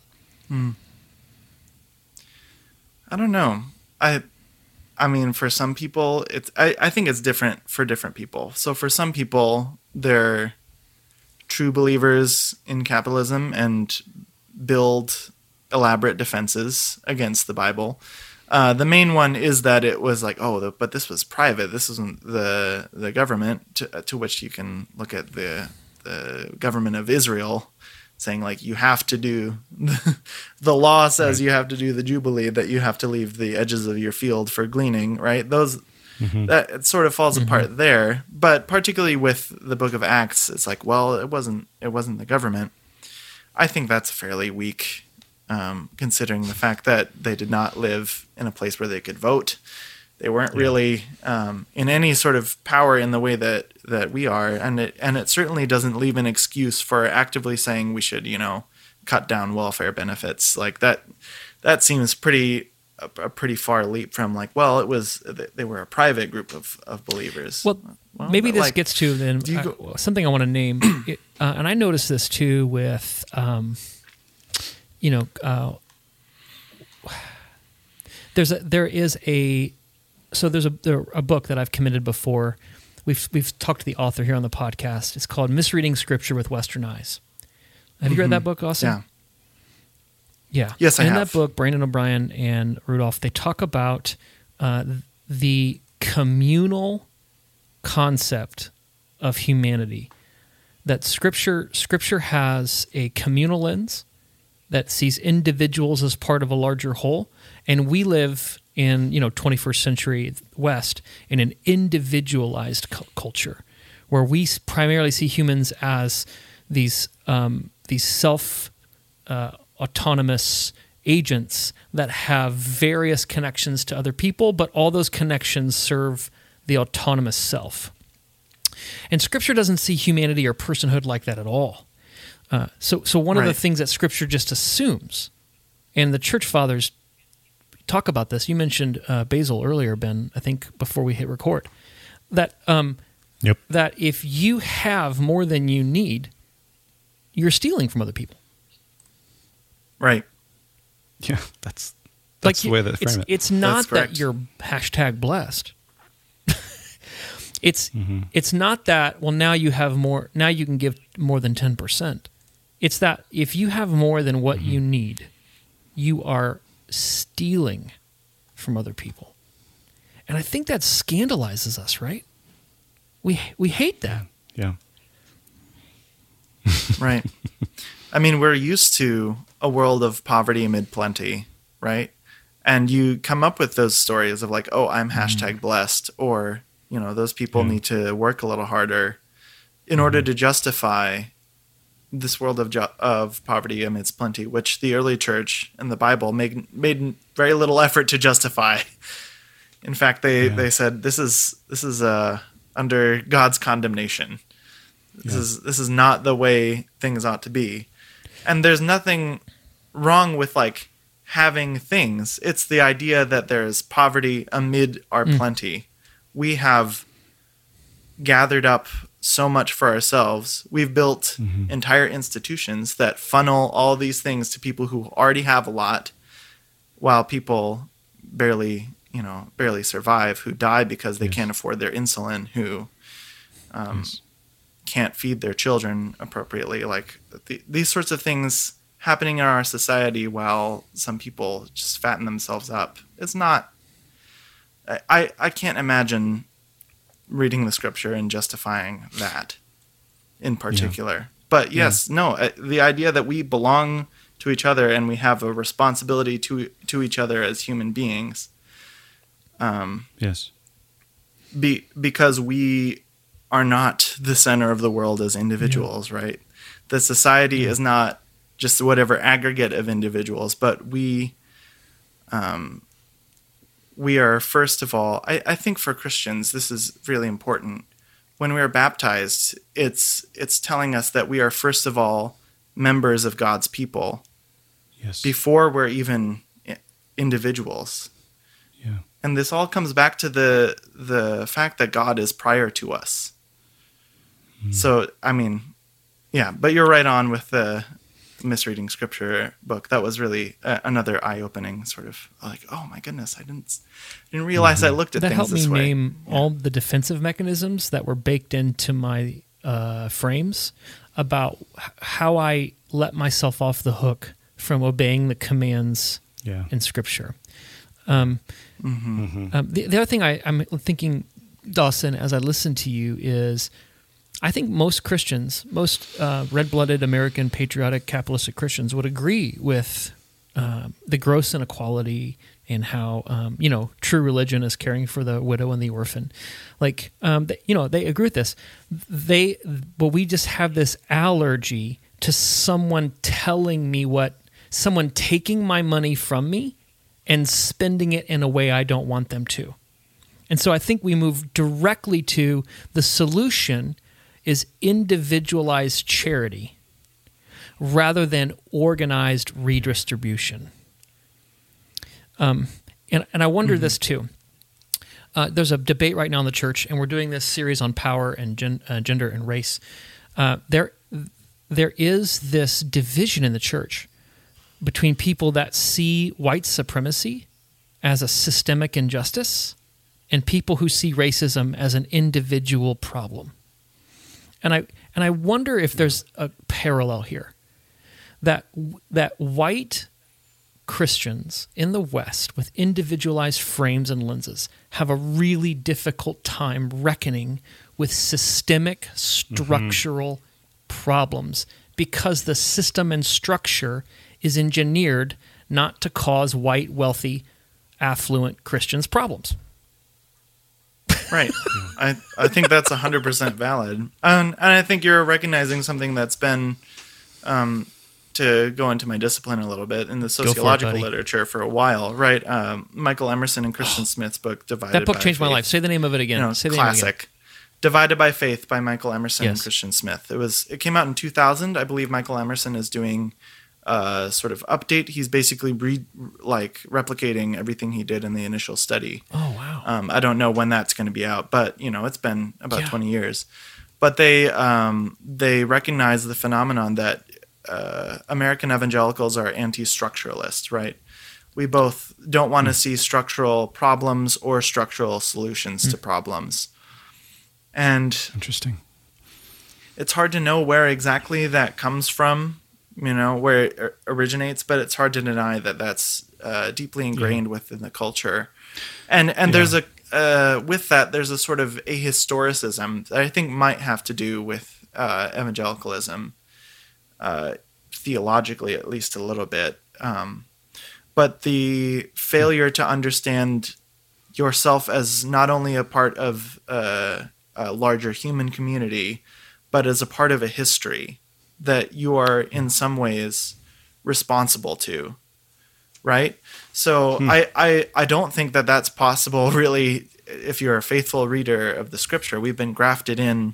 Speaker 6: I don't know. I I mean, for some people, it's I, I think it's different for different people. So for some people, they're true believers in capitalism and build elaborate defenses against the Bible. Uh, the main one is that it was like, oh, the, but this was private. This isn't the the government. To, to which you can look at the the government of Israel, saying like you have to do the law says you have to do the jubilee, that you have to leave the edges of your field for gleaning, right? Those that it sort of falls apart there. But particularly with the Book of Acts, it's like, well, it wasn't it wasn't the government. I think that's fairly weak. Um, considering the fact that they did not live in a place where they could vote. They weren't really um, in any sort of power in the way that, that we are. And it, and it certainly doesn't leave an excuse for actively saying we should, you know, cut down welfare benefits. Like that, that seems pretty, a, a pretty far leap from like, well, it was, they were a private group of, of believers.
Speaker 3: Well,
Speaker 6: Well,
Speaker 3: maybe
Speaker 6: but,
Speaker 3: this
Speaker 6: like,
Speaker 3: gets to then
Speaker 6: do you
Speaker 3: uh,
Speaker 6: go-
Speaker 3: something I want to name, it, uh, and I noticed this too with, um, you know, uh, there's a there is a so there's a there, a book that I've committed before. We've we've talked to the author here on the podcast. It's called Misreading Scripture with Western Eyes. Have you read that book, Austin?
Speaker 6: Yeah.
Speaker 3: Yeah.
Speaker 6: Yes, I
Speaker 3: In
Speaker 6: have.
Speaker 3: that book, Brandon O'Brien and Rudolph, they talk about uh, the communal concept of humanity. That scripture scripture has a communal lens that sees individuals as part of a larger whole, and we live in, you know, twenty-first century West in an individualized cu- culture where we s- primarily see humans as these um, these self uh, autonomous agents that have various connections to other people, but all those connections serve the autonomous self. And Scripture doesn't see humanity or personhood like that at all. Uh, so, so one
Speaker 6: Right.
Speaker 3: of the things that Scripture just assumes, and the church fathers talk about this. You mentioned uh, Basil earlier, Ben, I think before we hit record, that um,
Speaker 5: Yep.
Speaker 3: that if you have more than you need, you're stealing from other people.
Speaker 6: Right.
Speaker 5: Yeah, that's that's the way that they
Speaker 3: it's,
Speaker 5: frame it.
Speaker 3: it's not
Speaker 6: That's
Speaker 3: that
Speaker 6: correct.
Speaker 3: you're hashtag blessed. it's
Speaker 5: Mm-hmm.
Speaker 3: it's not that, well, now you have more, now you can give more than ten percent. It's that if you have more than what
Speaker 5: Mm-hmm.
Speaker 3: you need, you are stealing from other people. And I think that scandalizes us, right? We we hate that.
Speaker 5: Yeah.
Speaker 6: Right. I mean, we're used to a world of poverty amid plenty, right? And you come up with those stories of like, oh, I'm hashtag blessed, or, you know, those people
Speaker 5: Yeah.
Speaker 6: need to work a little harder in order to justify this world of ju- of poverty amidst plenty, which the early church and the Bible made made very little effort to justify. In fact, they,
Speaker 5: Yeah.
Speaker 6: they said this is this is uh, under God's condemnation. This
Speaker 5: Yeah.
Speaker 6: is this is not the way things ought to be. And there's nothing wrong with like having things. It's the idea that there's poverty amid our plenty. We have gathered up so much for ourselves. We've built entire institutions that funnel all these things to people who already have a lot, while people barely, you know, barely survive, who die because they
Speaker 5: Yes.
Speaker 6: can't afford their insulin, who um,
Speaker 5: Yes.
Speaker 6: can't feed their children appropriately. Like the, these sorts of things happening in our society while some people just fatten themselves up. It's not, I, I, I can't imagine reading the scripture and justifying that in particular. But yes, no, uh, the idea that we belong to each other and we have a responsibility to to each other as human beings,
Speaker 5: Yes.
Speaker 6: be because we are not the center of the world as individuals, right? The society is not just whatever aggregate of individuals, but we um, we are, first of all, I, I think for Christians, this is really important. When we are baptized, it's it's telling us that we are, first of all, members of God's people
Speaker 5: Yes.
Speaker 6: before we're even i- individuals.
Speaker 5: Yeah.
Speaker 6: And this all comes back to the the fact that God is prior to us. So, I mean, yeah, but you're right on with the misreading scripture book. That was really uh, another eye-opening sort of like, oh my goodness, I didn't didn't realize I looked at
Speaker 3: That
Speaker 6: things
Speaker 3: helped me
Speaker 6: this way.
Speaker 3: name all the defensive mechanisms that were baked into my uh, frames about h- how I let myself off the hook from obeying the commands
Speaker 5: Yeah.
Speaker 3: in Scripture. Um,
Speaker 6: Mm-hmm.
Speaker 3: um, the, the other thing I, I'm thinking, Dawson, as I listen to you is, I think most Christians, most uh, red-blooded American patriotic capitalistic Christians would agree with uh, the gross inequality and how um, you know true religion is caring for the widow and the orphan. Like um, they, you know, they agree with this. They, but we just have this allergy to someone telling me what, someone taking my money from me and spending it in a way I don't want them to. And so I think we move directly to the solution is individualized charity rather than organized redistribution. Um, and, and I wonder this too. Uh, there's a debate right now in the church, and we're doing this series on power and gen, uh, gender and race. Uh, there, there is this division in the church between people that see white supremacy as a systemic injustice and people who see racism as an individual problem. And I and I wonder if there's a parallel here, that that white Christians in the West with individualized frames and lenses have a really difficult time reckoning with systemic structural problems because the system and structure is engineered not to cause white, wealthy, affluent Christians problems.
Speaker 6: Right. I, I think that's one hundred percent valid. Um, and I think you're recognizing something that's been, um, to go into my discipline a little bit, in the sociological
Speaker 3: for it,
Speaker 6: literature for a while, right? Um, Michael Emerson and Christian Smith's book, Divided by
Speaker 3: That book changed
Speaker 6: Faith.
Speaker 3: my life. Say the name of it again.
Speaker 6: You know,
Speaker 3: Say the name again.
Speaker 6: classic. Divided by Faith by Michael Emerson
Speaker 3: Yes.
Speaker 6: and Christian Smith. It was. It came out in two thousand. I believe Michael Emerson is doing a sort of update. He's basically re, like replicating everything he did in the initial study.
Speaker 3: Oh, wow.
Speaker 6: Um, I don't know when that's going to be out, but you know, it's been about
Speaker 3: Yeah.
Speaker 6: twenty years. But they um, they recognize the phenomenon that uh, American evangelicals are anti-structuralist, right? We both don't want to see structural problems or structural solutions to problems. And
Speaker 5: Interesting.
Speaker 6: it's hard to know where exactly that comes from, you know, where it or- originates, but it's hard to deny that that's uh, deeply ingrained within the culture. And and there's a uh, with that there's a sort of ahistoricism that I think might have to do with uh, evangelicalism, uh, theologically at least a little bit. Um, but the failure to understand yourself as not only a part of uh, a larger human community, but as a part of a history that you are in some ways responsible to, right? So
Speaker 5: Hmm.
Speaker 6: I, I, I don't think that that's possible, really, if you're a faithful reader of the scripture. We've been grafted in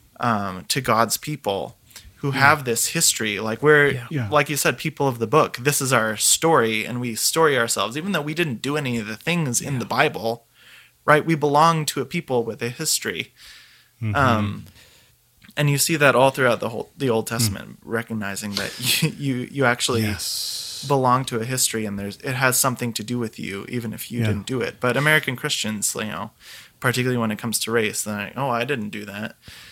Speaker 6: um, to God's people who have this history. Like we're,
Speaker 3: Yeah.
Speaker 5: Yeah.
Speaker 6: like you said, people of the book. This is our story, and we story ourselves, even though we didn't do any of the things in the Bible, right? We belong to a people with a history.
Speaker 5: Mm-hmm.
Speaker 6: Um, and you see that all throughout the whole the Old Testament, recognizing that you you, you actually
Speaker 5: Yes.
Speaker 6: belong to a history, and there's it has something to do with you, even if you
Speaker 5: Yeah.
Speaker 6: didn't do it. But American Christians, you know, particularly when it comes to race, they're like, oh, I didn't do that.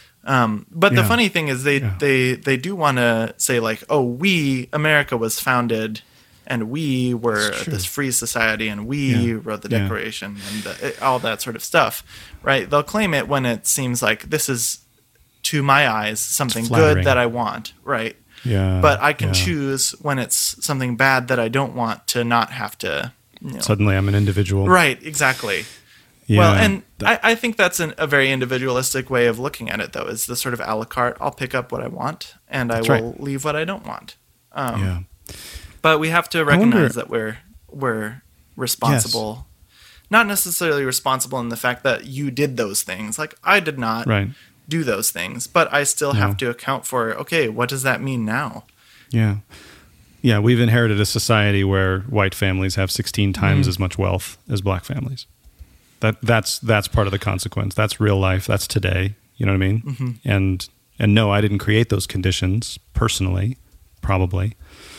Speaker 6: Um, but the
Speaker 5: Yeah.
Speaker 6: funny thing is, they
Speaker 5: Yeah.
Speaker 6: they they do want to say like, oh, we America was founded, and we were
Speaker 5: It's true.
Speaker 6: this free society, and we
Speaker 5: Yeah.
Speaker 6: wrote the
Speaker 5: Yeah.
Speaker 6: Declaration, and the, it- all that sort of stuff, right? They'll claim it when it seems like this is, to my eyes, something
Speaker 5: flattering.
Speaker 6: good that I want, right?
Speaker 5: Yeah.
Speaker 6: But I can
Speaker 5: yeah.
Speaker 6: choose when it's something bad that I don't want to not have to. You know.
Speaker 5: Suddenly I'm an individual.
Speaker 6: Right, exactly.
Speaker 5: Yeah.
Speaker 6: Well, and
Speaker 5: That-
Speaker 6: I, I think that's an, a very individualistic way of looking at it, though, is the sort of a la carte. I'll pick up what I want, and I
Speaker 5: That's
Speaker 6: will
Speaker 5: right.
Speaker 6: leave what I don't want. Um,
Speaker 5: yeah.
Speaker 6: But we have to
Speaker 5: wonder-
Speaker 6: recognize that we're we're responsible, not necessarily responsible in the fact that you did those things. Like I did not
Speaker 5: Right.
Speaker 6: do those things, but I still
Speaker 5: No.
Speaker 6: have to account for, okay, what does that mean now?
Speaker 5: Yeah. Yeah, we've inherited a society where white families have sixteen times as much wealth as black families. That that's that's part of the consequence. That's real life. That's today. You know what I mean?
Speaker 6: Mm-hmm.
Speaker 5: And and no, I didn't create those conditions personally, probably.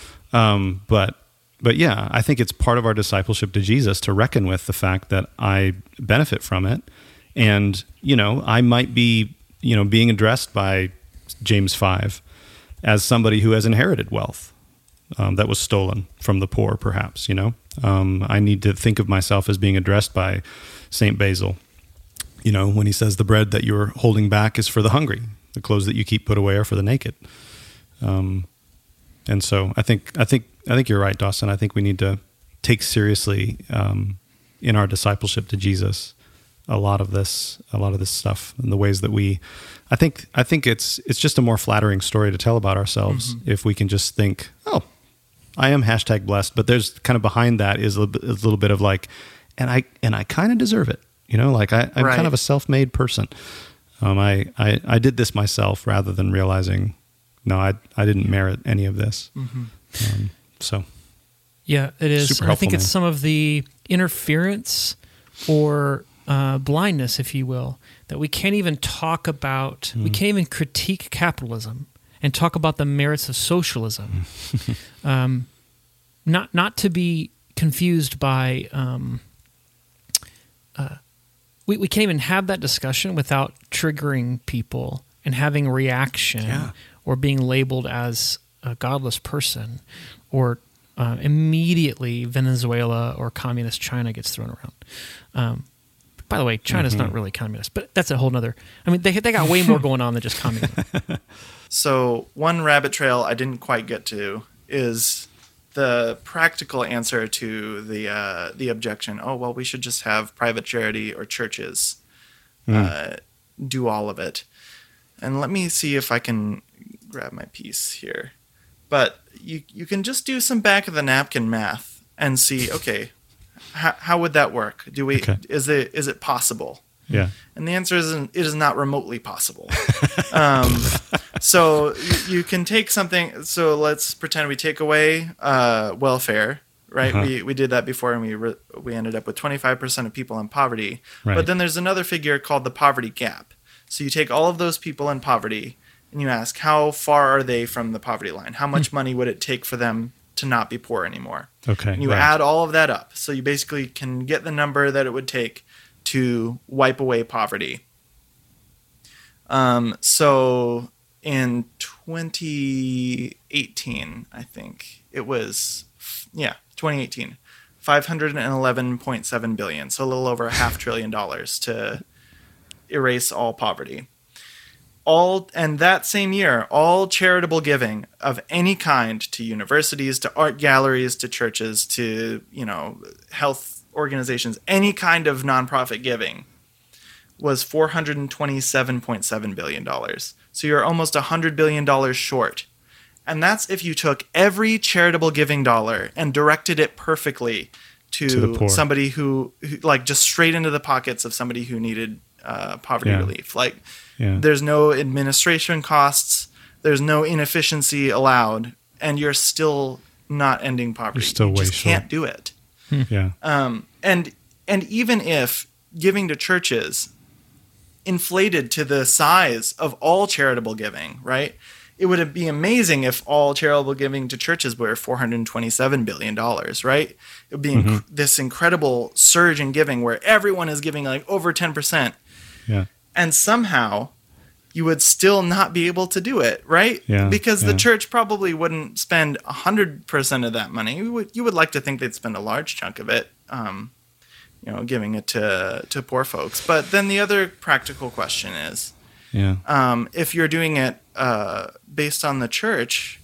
Speaker 5: Um, but but yeah, I think it's part of our discipleship to Jesus to reckon with the fact that I benefit from it, and you know, I might be you know being addressed by James five as somebody who has inherited wealth. Um, that was stolen from the poor, perhaps, you know? Um, I need to think of myself as being addressed by Saint Basil, you know, when he says the bread that you're holding back is for the hungry, the clothes that you keep put away are for the naked. Um, and so I think, I think, I think you're right, Dawson. I think we need to take seriously um, in our discipleship to Jesus a lot of this, a lot of this stuff, and the ways that we, I think, I think it's it's just a more flattering story to tell about ourselves if we can just think, oh, I am hashtag blessed, but there's kind of behind that is a little bit, a little bit of like, and I and I kind of deserve it, you know, like I, I'm
Speaker 6: Right.
Speaker 5: kind of a self-made person. Um, I, I I did this myself rather than realizing, no, I I didn't merit any of this. Um, so
Speaker 3: Yeah, it is.
Speaker 5: Super
Speaker 3: And I think
Speaker 5: helpful,
Speaker 3: it's
Speaker 5: man.
Speaker 3: some of the interference or uh, blindness, if you will, that we can't even talk about.
Speaker 5: Hmm.
Speaker 3: We can't even critique capitalism and talk about the merits of socialism. um, not not to be confused by. Um, uh, we we can't even have that discussion without triggering people and having a reaction
Speaker 5: Yeah.
Speaker 3: or being labeled as a godless person, or uh, immediately Venezuela or communist China gets thrown around. Um, by the way, China's
Speaker 5: Mm-hmm.
Speaker 3: not really communist, but that's a whole nother. I mean, they they got way more going on than just communism.
Speaker 6: So one rabbit trail I didn't quite get to is the practical answer to the uh, the objection. Oh well, we should just have private charity or churches. uh, do all of it. And let me see if I can grab my piece here. But you you can just do some back of the napkin math and see, okay, how, how would that work? Do we
Speaker 5: Okay.
Speaker 6: is it is it possible?
Speaker 5: Yeah.
Speaker 6: And the answer is it is not remotely possible. um, so you, you can take something. So let's pretend we take away uh, welfare, right?
Speaker 5: Uh-huh.
Speaker 6: We we did that before, and we re- we ended up with twenty-five percent of people in poverty.
Speaker 5: Right.
Speaker 6: But then there's another figure called the poverty gap. So you take all of those people in poverty, and you ask how far are they from the poverty line? How much money would it take for them to not be poor anymore?
Speaker 5: Okay.
Speaker 6: And you
Speaker 5: right.
Speaker 6: add all of that up. So you basically can get the number that it would take to wipe away poverty. Um, so in twenty eighteen, I think it was, yeah, twenty eighteen, five hundred eleven point seven billion. So a little over a half trillion dollars to erase all poverty. All, and that same year, all charitable giving of any kind to universities, to art galleries, to churches, to, you know, health organizations, any kind of nonprofit giving was four hundred twenty-seven point seven billion dollars. So you're almost one hundred billion dollars short. And that's if you took every charitable giving dollar and directed it perfectly to,
Speaker 5: To the poor.
Speaker 6: somebody who, who, like, just straight into the pockets of somebody who needed uh, poverty
Speaker 5: Yeah.
Speaker 6: relief. Like,
Speaker 5: Yeah.
Speaker 6: there's no administration costs, there's no inefficiency allowed, and you're still not ending poverty.
Speaker 5: You're still
Speaker 6: you
Speaker 5: way
Speaker 6: just
Speaker 5: short.
Speaker 6: can't do it.
Speaker 5: Yeah.
Speaker 6: Um, and and even if giving to churches inflated to the size of all charitable giving, right? It would be amazing if all charitable giving to churches were four hundred twenty-seven billion dollars, right? It would be inc- this incredible surge in giving where everyone is giving like over ten percent.
Speaker 5: Yeah.
Speaker 6: And somehow you would still not be able to do it, right?
Speaker 5: Yeah,
Speaker 6: Because
Speaker 5: yeah.
Speaker 6: the church probably wouldn't spend one hundred percent of that money. You would, you would like to think they'd spend a large chunk of it, um, you know, giving it to, to poor folks. But then the other practical question is,
Speaker 5: Yeah.
Speaker 6: um, if you're doing it uh, based on the church,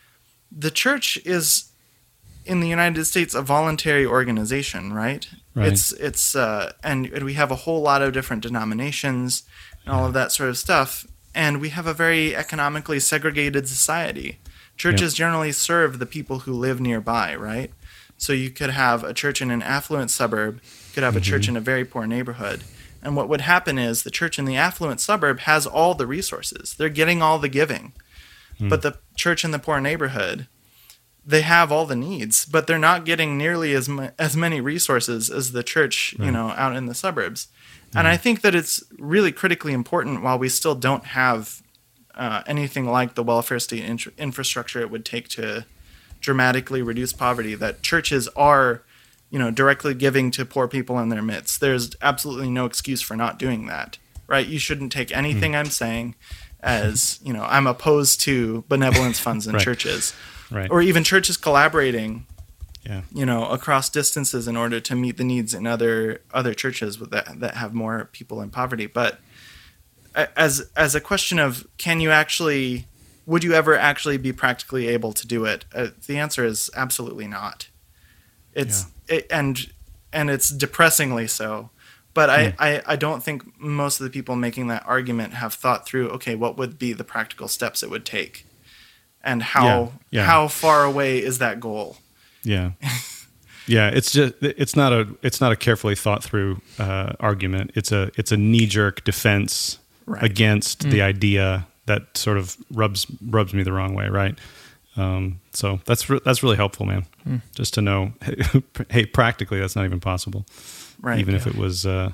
Speaker 6: the church is in the United States a voluntary organization, right?
Speaker 5: Right.
Speaker 6: It's it's uh, and, and we have a whole lot of different denominations and all of that sort of stuff, and we have a very economically segregated society. Churches generally serve the people who live nearby, right? So you could have a church in an affluent suburb, you could have a church in a very poor neighborhood. And what would happen is the church in the affluent suburb has all the resources. They're getting all the giving. But the church in the poor neighborhood, they have all the needs, but they're not getting nearly as mu- as many resources as the church, you know, out in the suburbs. And I think that it's really critically important while we still don't have uh, anything like the welfare state in- infrastructure it would take to dramatically reduce poverty, that churches are, you know, directly giving to poor people in their midst. There's absolutely no excuse for not doing that, right? You shouldn't take anything I'm saying as, you know, I'm opposed to benevolence funds in
Speaker 5: Right.
Speaker 6: churches.
Speaker 5: Right.
Speaker 6: Or even churches collaborating,
Speaker 5: Yeah.
Speaker 6: you know, across distances in order to meet the needs in other other churches with that that have more people in poverty. But a- as as a question of can you actually, would you ever actually be practically able to do it? Uh, the answer is absolutely not. It's it, and and it's depressingly so. But I, I, I don't think most of the people making that argument have thought through, okay, what would be the practical steps it would take? And how
Speaker 5: Yeah, yeah.
Speaker 6: how far away is that goal?
Speaker 5: Yeah. Yeah, it's just it's not a it's not a carefully thought through uh, argument. It's a it's a knee jerk defense
Speaker 6: Right.
Speaker 5: against the idea that sort of rubs rubs me the wrong way, right? Um, so that's re- that's really helpful, man. Just to know, hey, practically that's not even possible,
Speaker 6: Right.
Speaker 5: even if it was uh,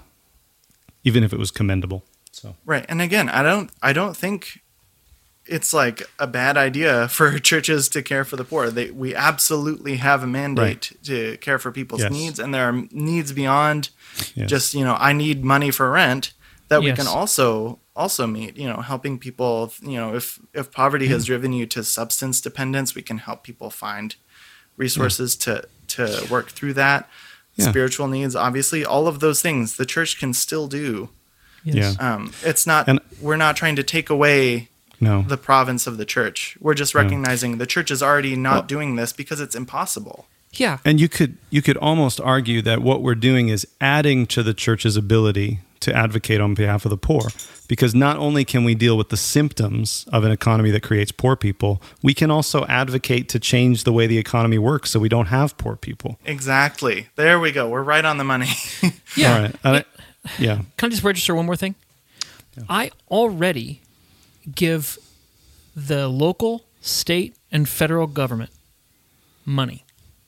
Speaker 5: even if it was commendable. So
Speaker 6: Right. And again, I don't I don't think it's like a bad idea for churches to care for the poor. They we absolutely have a mandate to care for people's
Speaker 5: Yes.
Speaker 6: needs, and there are needs beyond
Speaker 5: yes.
Speaker 6: just, you know, I need money for rent that we
Speaker 3: Yes.
Speaker 6: can also also meet, you know, helping people, you know, if if poverty has driven you to substance dependence, we can help people find resources to to work through that.
Speaker 5: Yeah.
Speaker 6: Spiritual needs, obviously, all of those things the church can still do.
Speaker 3: Yes.
Speaker 5: Yeah.
Speaker 6: Um, it's not
Speaker 5: And-
Speaker 6: we're not trying to take away
Speaker 5: no,
Speaker 6: the province of the church. We're just recognizing the church is already not
Speaker 5: Well-
Speaker 6: doing this because it's impossible.
Speaker 3: Yeah.
Speaker 5: and you could you could almost argue that what we're doing is adding to the church's ability to advocate on behalf of the poor, because not only can we deal with the symptoms of an economy that creates poor people, we can also advocate to change the way the economy works so we don't have poor people.
Speaker 6: Exactly. There we go. We're right on the money.
Speaker 3: Yeah.
Speaker 5: All right. I, yeah.
Speaker 3: Can I just register one more thing? Yeah. I already give the local, state, and federal government money.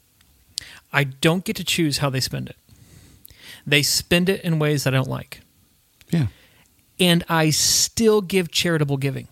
Speaker 3: I don't get to choose how they spend it. They spend it in ways that I don't like.
Speaker 5: Yeah.
Speaker 3: And I still give charitable giving.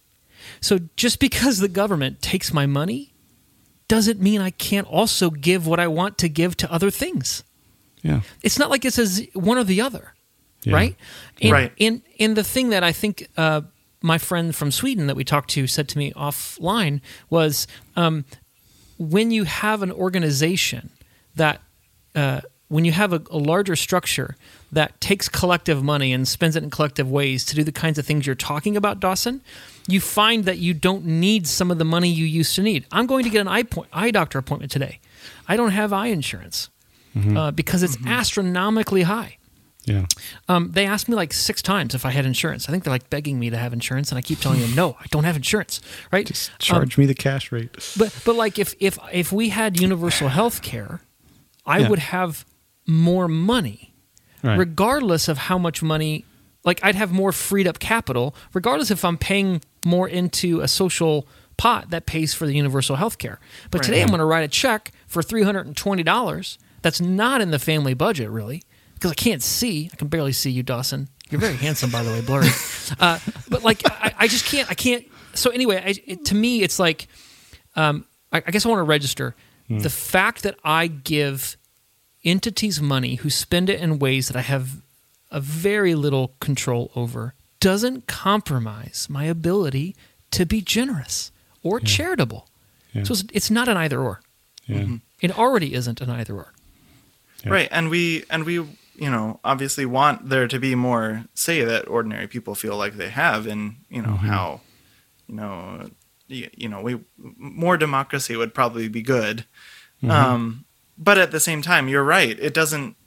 Speaker 3: So just because the government takes my money doesn't mean I can't also give what I want to give to other things.
Speaker 5: Yeah.
Speaker 3: It's not like it says one or the other,
Speaker 5: yeah.
Speaker 3: right? And,
Speaker 6: right.
Speaker 3: And, and the thing that I think uh, my friend from Sweden that we talked to said to me offline was um, when you have an organization that uh, when you have a, a larger structure that takes collective money and spends it in collective ways to do the kinds of things you're talking about, Dawson, you find that you don't need some of the money you used to need. I'm going to get an eye, point, eye doctor appointment today. I don't have eye insurance mm-hmm. uh, because it's mm-hmm. astronomically high.
Speaker 5: Yeah.
Speaker 3: Um, they asked me like six times if I had insurance. I think they're like begging me to have insurance, and I keep telling them, no, I don't have insurance, right?
Speaker 5: Just charge um, me the cash rate.
Speaker 3: But but like if if if we had universal health care, I
Speaker 5: yeah.
Speaker 3: would have more money, right. regardless of how much money, like I'd have more freed up capital, regardless if I'm paying more into a social pot that pays for the universal health care. But
Speaker 6: right.
Speaker 3: today I'm going to write a check for three hundred twenty dollars that's not in the family budget, really, because I can't see. I can barely see you, Dawson. You're very handsome, by the way, blurry. Uh, but like, I, I just can't, I can't. So anyway, I, it, to me, it's like, um, I, I guess I want to register hmm. the fact that I give entities money who spend it in ways that I have a very little control over doesn't compromise my ability to be generous or yeah. charitable. Yeah. So it's, it's not an either or.
Speaker 5: Yeah. Mm-hmm.
Speaker 3: It already isn't an either or.
Speaker 6: Yeah. Right, and we and we you know obviously want there to be more say that ordinary people feel like they have, in you know mm-hmm. how you know you, you know we more democracy would probably be good. Mm-hmm. Um, But at the same time, you're right. It doesn't.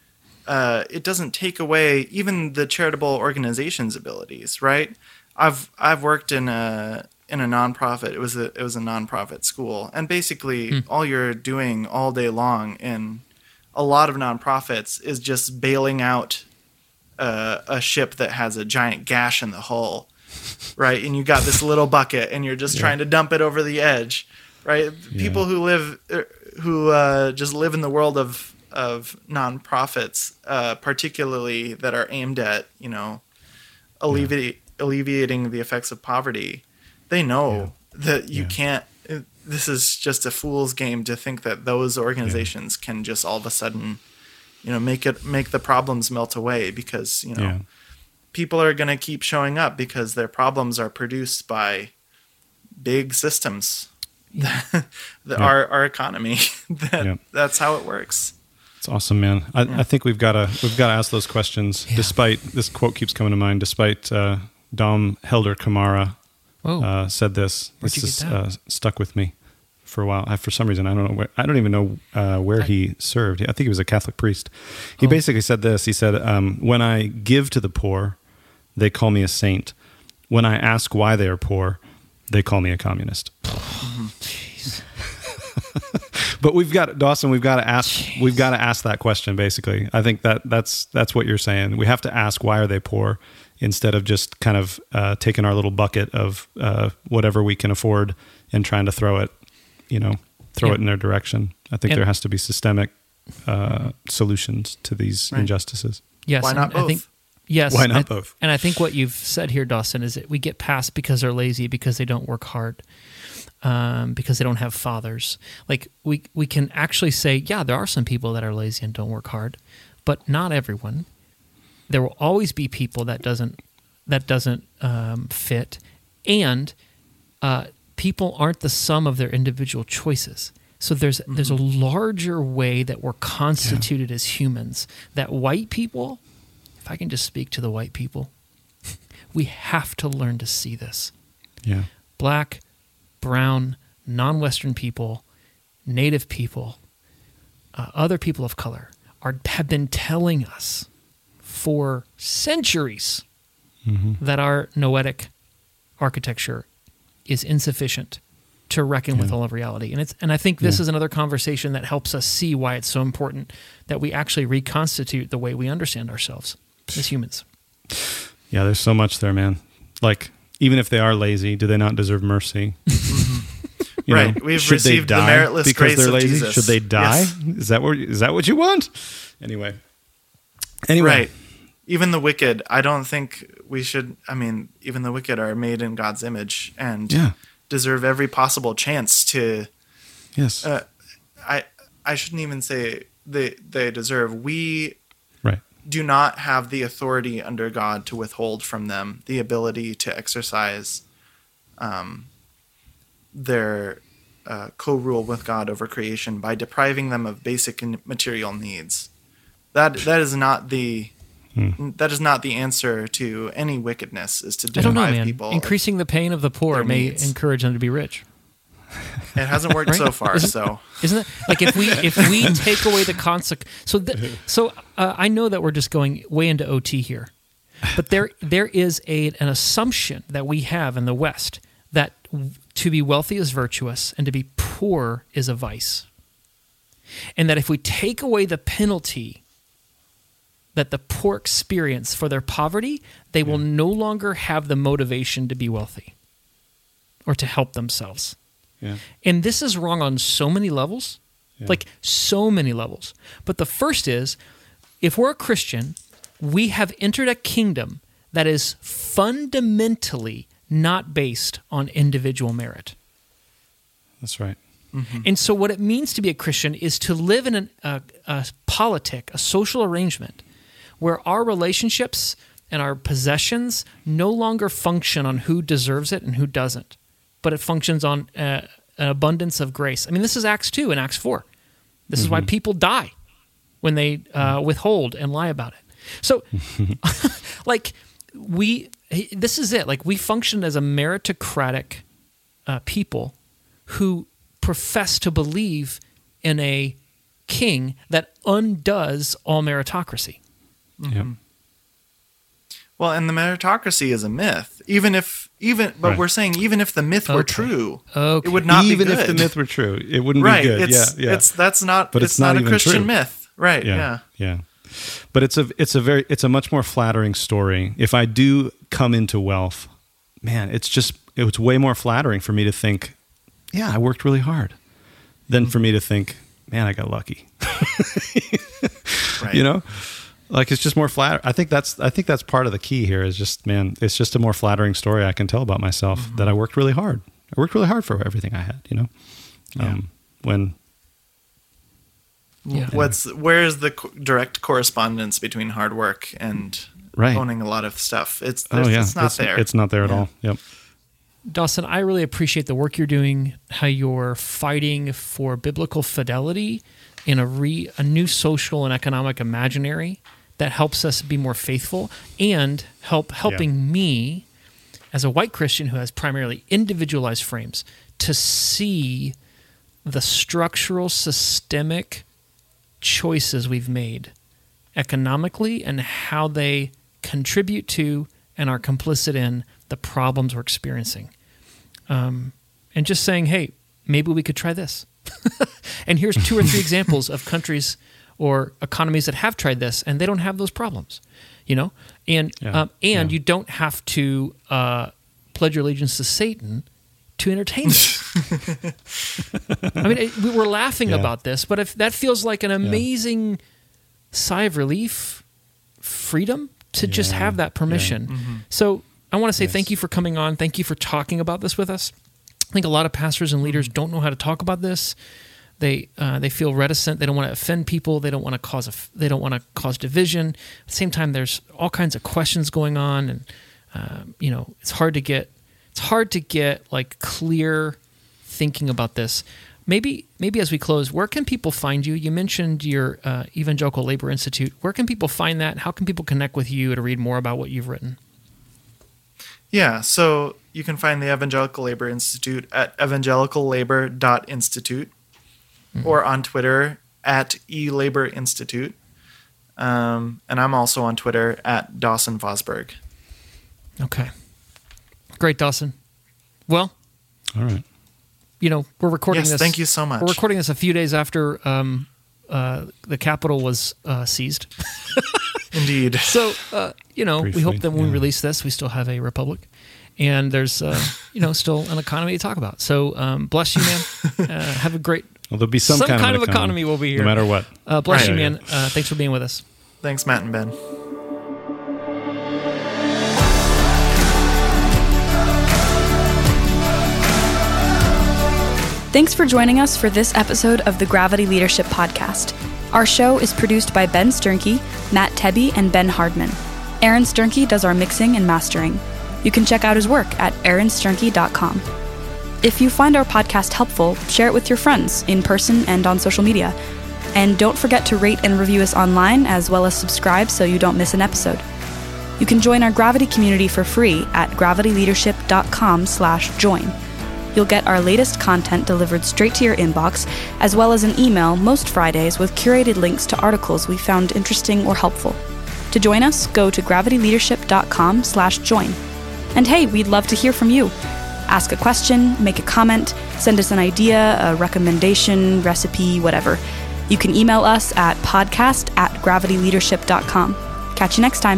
Speaker 6: Uh, it doesn't take away even the charitable organization's abilities, right? I've I've worked in a in a nonprofit. It was a it was a nonprofit school, and basically hmm. all you're doing all day long in a lot of nonprofits is just bailing out uh, a ship that has a giant gash in the hull, right? And you got this little bucket, and you're just yeah. trying to dump it over the edge, right? Yeah. People who live. who uh, just live in the world of of nonprofits, uh, particularly that are aimed at you know alleviate, yeah. alleviating the effects of poverty, they know yeah. that you yeah. can't. This is just a fool's game to think that those organizations yeah. can just all of a sudden, you know, make it make the problems melt away, because you know yeah. people are going to keep showing up because their problems are produced by big systems. Yeah. the, yeah. our our economy. that, yeah. That's how it works.
Speaker 5: It's awesome, man. I, yeah. I think we've got to we've got to ask those questions. Yeah. Despite this quote keeps coming to mind. Despite uh, Dom Helder Camara uh, said this.
Speaker 3: Where'd
Speaker 5: this
Speaker 3: you
Speaker 5: is
Speaker 3: get that?
Speaker 5: Uh, stuck with me for a while. I, for some reason, I don't know. Where, I don't even know uh, where I, he served. I think he was a Catholic priest. He oh. basically said this. He said, um, "When I give to the poor, they call me a saint. When I ask why they are poor, they call me a communist."
Speaker 3: Jeez.
Speaker 5: But we've got Dawson. We've got to ask. Jeez. We've got to ask that question. Basically, I think that that's that's what you're saying. We have to ask why are they poor, instead of just kind of uh, taking our little bucket of uh, whatever we can afford and trying to throw it, you know, throw yeah. it in their direction. I think and, there has to be systemic uh, solutions to these right. injustices.
Speaker 3: Yes,
Speaker 6: why not both?
Speaker 3: I think, yes,
Speaker 5: why not
Speaker 3: I,
Speaker 5: both?
Speaker 3: And I think what you've said here, Dawson, is that we get past because they're lazy, because they don't work hard. Um, because they don't have fathers. Like we we can actually say, yeah, there are some people that are lazy and don't work hard, but not everyone. There will always be people that doesn't that doesn't um, fit, and uh, people aren't the sum of their individual choices. So there's mm-hmm. there's a larger way that we're constituted yeah. as humans. That white people, if I can just speak to the white people, we have to learn to see this.
Speaker 5: Yeah,
Speaker 3: black, brown, non-Western people, Native people, uh, other people of color are have been telling us for centuries
Speaker 5: Mm-hmm.
Speaker 3: that our noetic architecture is insufficient to reckon with all of reality. And it's and I think this
Speaker 5: Yeah.
Speaker 3: is another conversation that helps us see why it's so important that we actually reconstitute the way we understand ourselves as humans.
Speaker 5: Yeah, there's so much there, man. Like, even if they are lazy, do they not deserve mercy? You
Speaker 6: Right.
Speaker 5: know,
Speaker 6: We've
Speaker 5: should they
Speaker 6: received the
Speaker 5: die
Speaker 6: meritless
Speaker 5: because
Speaker 6: grace
Speaker 5: they're
Speaker 6: of
Speaker 5: lazy?
Speaker 6: Jesus.
Speaker 5: Should they die?
Speaker 6: Yes.
Speaker 5: Is that what is that what you want? Anyway. Anyway.
Speaker 6: Right. Even the wicked, I don't think we should, I mean, even the wicked are made in God's image and
Speaker 5: Yeah.
Speaker 6: deserve every possible chance to,
Speaker 5: Yes.
Speaker 6: uh, I I shouldn't even say they, they deserve. We
Speaker 5: right.
Speaker 6: do not have the authority under God to withhold from them the ability to exercise um, their uh, co-rule with God over creation by depriving them of basic and material needs. That that is not the
Speaker 5: Hmm.
Speaker 6: that is not the answer to any wickedness. Is to
Speaker 3: I don't know,
Speaker 6: deprive
Speaker 3: man.
Speaker 6: people. of-
Speaker 3: Increasing the pain of the poor
Speaker 6: their
Speaker 3: may
Speaker 6: needs.
Speaker 3: encourage them to be rich.
Speaker 6: It hasn't worked so far. So
Speaker 3: Isn't it like if we if we take away the consequence? So th- so uh, I know that we're just going way into O T here, but there there is a an assumption that we have in the West that w- to be wealthy is virtuous and to be poor is a vice, and that if we take away the penalty that the poor experience for their poverty, they will no longer have the motivation to be wealthy or to help themselves.
Speaker 5: Yeah.
Speaker 3: And this is wrong on so many levels,
Speaker 5: Yeah.
Speaker 3: like so many levels. But the first is, if we're a Christian, we have entered a kingdom that is fundamentally not based on individual merit.
Speaker 5: That's right.
Speaker 3: And so what it means to be a Christian is to live in an, a, a politic, a social arrangement, where our relationships and our possessions no longer function on who deserves it and who doesn't, but it functions on uh, an abundance of grace. I mean, this is Acts two and Acts four. This is why people die when they uh, withhold and lie about it. So, like, we, this is it. Like, we function as a meritocratic uh, people who profess to believe in a king that undoes all meritocracy.
Speaker 5: Yeah.
Speaker 6: well, and the meritocracy is a myth. Even if even, but
Speaker 5: Right.
Speaker 6: we're saying even if the myth were
Speaker 3: Okay.
Speaker 6: true,
Speaker 3: Okay.
Speaker 6: it would not
Speaker 5: Even
Speaker 6: be good.
Speaker 5: if the myth were true, it wouldn't
Speaker 6: right.
Speaker 5: be good.
Speaker 6: It's,
Speaker 5: yeah, yeah.
Speaker 6: it's that's not.
Speaker 5: But
Speaker 6: it's,
Speaker 5: it's
Speaker 6: not,
Speaker 5: not
Speaker 6: a
Speaker 5: even
Speaker 6: Christian
Speaker 5: true.
Speaker 6: myth. Right. Yeah.
Speaker 5: yeah, yeah. But it's a it's a very it's a much more flattering story. If I do come into wealth, man, it's just it's way more flattering for me to think, yeah, I worked really hard, than for me to think, man, I got lucky.
Speaker 6: Right.
Speaker 5: You know, like it's just more flat. I think that's I think that's part of the key here. Is just man, it's just a more flattering story I can tell about myself
Speaker 6: Mm-hmm.
Speaker 5: that I worked really hard. I worked really hard for everything I had. You know, um, when
Speaker 3: Yeah.
Speaker 6: What's where is the co- direct correspondence between hard work and
Speaker 5: Right.
Speaker 6: owning a lot of stuff? It's
Speaker 5: oh yeah,
Speaker 6: it's not there.
Speaker 5: It's not there at
Speaker 6: Yeah.
Speaker 5: all. Yep.
Speaker 3: Dawson, I really appreciate the work you're doing, how you're fighting for biblical fidelity in a re a new social and economic imaginary that helps us be more faithful and help helping me as a white Christian who has primarily individualized frames to see the structural systemic choices we've made economically and how they contribute to and are complicit in the problems we're experiencing. Um, and just saying, hey, maybe we could try this. And here's two or three examples of countries or economies that have tried this and they don't have those problems, you know? And
Speaker 5: Yeah,
Speaker 3: um, and
Speaker 5: yeah.
Speaker 3: you don't have to uh, pledge your allegiance to Satan to entertain it. I mean, it, we were laughing
Speaker 5: Yeah.
Speaker 3: about this, but if that feels like an amazing sigh of relief, freedom to just
Speaker 5: Yeah,
Speaker 3: have that permission. So I want to say
Speaker 5: Yes.
Speaker 3: thank you for coming on. Thank you for talking about this with us. I think a lot of pastors and leaders don't know how to talk about this. They uh, they feel reticent. They don't want to offend people. They don't want to cause a, they don't want to cause division. At the same time, there's all kinds of questions going on, and uh, you know it's hard to get it's hard to get like clear thinking about this. Maybe maybe as we close, where can people find you? You mentioned your uh, Evangelical Labor Institute. Where can people find that? How can people connect with you to read more about what you've written?
Speaker 6: Yeah, so you can find the Evangelical Labor Institute at evangelical labor dot institute or on Twitter at elabor institute. Um, and I'm also on Twitter at Dawson Vosberg.
Speaker 3: Okay. Great, Dawson. Well,
Speaker 5: all right.
Speaker 3: You know, we're recording
Speaker 6: yes,
Speaker 3: this.
Speaker 6: Thank you so much.
Speaker 3: We're recording this a few days after um, uh, the Capitol was uh, seized.
Speaker 6: Indeed.
Speaker 3: So, uh, you know,
Speaker 5: Briefly,
Speaker 3: we hope that when
Speaker 5: yeah.
Speaker 3: we release this, we still have a republic. And there's, uh, you know, still an economy to talk about. So um, bless you, man. Uh, have a great...
Speaker 5: Well, there'll be some,
Speaker 3: some
Speaker 5: kind,
Speaker 3: kind
Speaker 5: of,
Speaker 3: of economy will be here.
Speaker 5: No matter what.
Speaker 3: Uh, bless
Speaker 6: Right.
Speaker 3: you, man. Uh, thanks for being with us.
Speaker 6: Thanks, Matt and Ben.
Speaker 2: Thanks for joining us for this episode of the Gravity Leadership Podcast. Our show is produced by Ben Sternke, Matt Tebbe, and Ben Hardman. Aaron Sternke does our mixing and mastering. You can check out his work at aaron sternke dot com. If you find our podcast helpful, share it with your friends in person and on social media. And don't forget to rate and review us online as well as subscribe so you don't miss an episode. You can join our Gravity community for free at gravity leadership dot com slash join. You'll get our latest content delivered straight to your inbox, as well as an email most Fridays with curated links to articles we found interesting or helpful. To join us, go to gravity leadership dot com slash join. And hey, we'd love to hear from you. Ask a question, make a comment, send us an idea, a recommendation, recipe, whatever. You can email us at podcast at gravity leadership dot com. Catch you next time.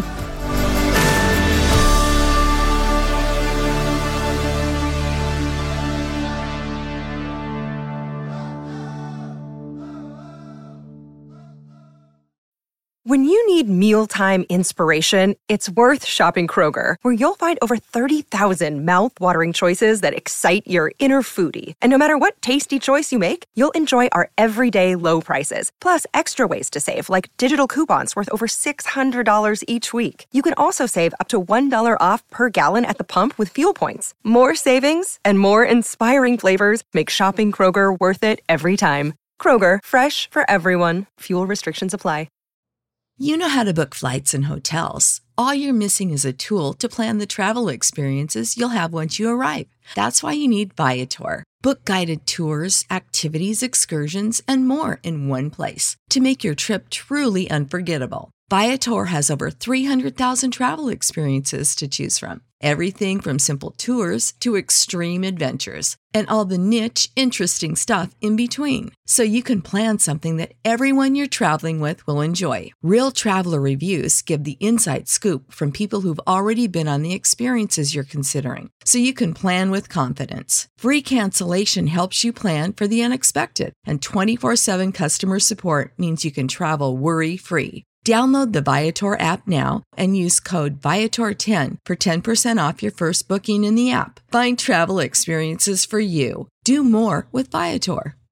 Speaker 1: When you need mealtime inspiration, it's worth shopping Kroger, where you'll find over thirty thousand mouth-watering choices that excite your inner foodie. And no matter what tasty choice you make, you'll enjoy our everyday low prices, plus extra ways to save, like digital coupons worth over six hundred dollars each week. You can also save up to one dollar off per gallon at the pump with fuel points. More savings and more inspiring flavors make shopping Kroger worth it every time. Kroger, fresh for everyone. Fuel restrictions apply.
Speaker 7: You know how to book flights and hotels. All you're missing is a tool to plan the travel experiences you'll have once you arrive. That's why you need Viator. Book guided tours, activities, excursions, and more in one place to make your trip truly unforgettable. Viator has over three hundred thousand travel experiences to choose from. Everything from simple tours to extreme adventures and all the niche, interesting stuff in between. So you can plan something that everyone you're traveling with will enjoy. Real traveler reviews give the inside scoop from people who've already been on the experiences you're considering. So you can plan with confidence. Free cancellation helps you plan for the unexpected. And twenty-four seven customer support means you can travel worry-free. Download the Viator app now and use code Viator ten for ten percent off your first booking in the app. Find travel experiences for you. Do more with Viator.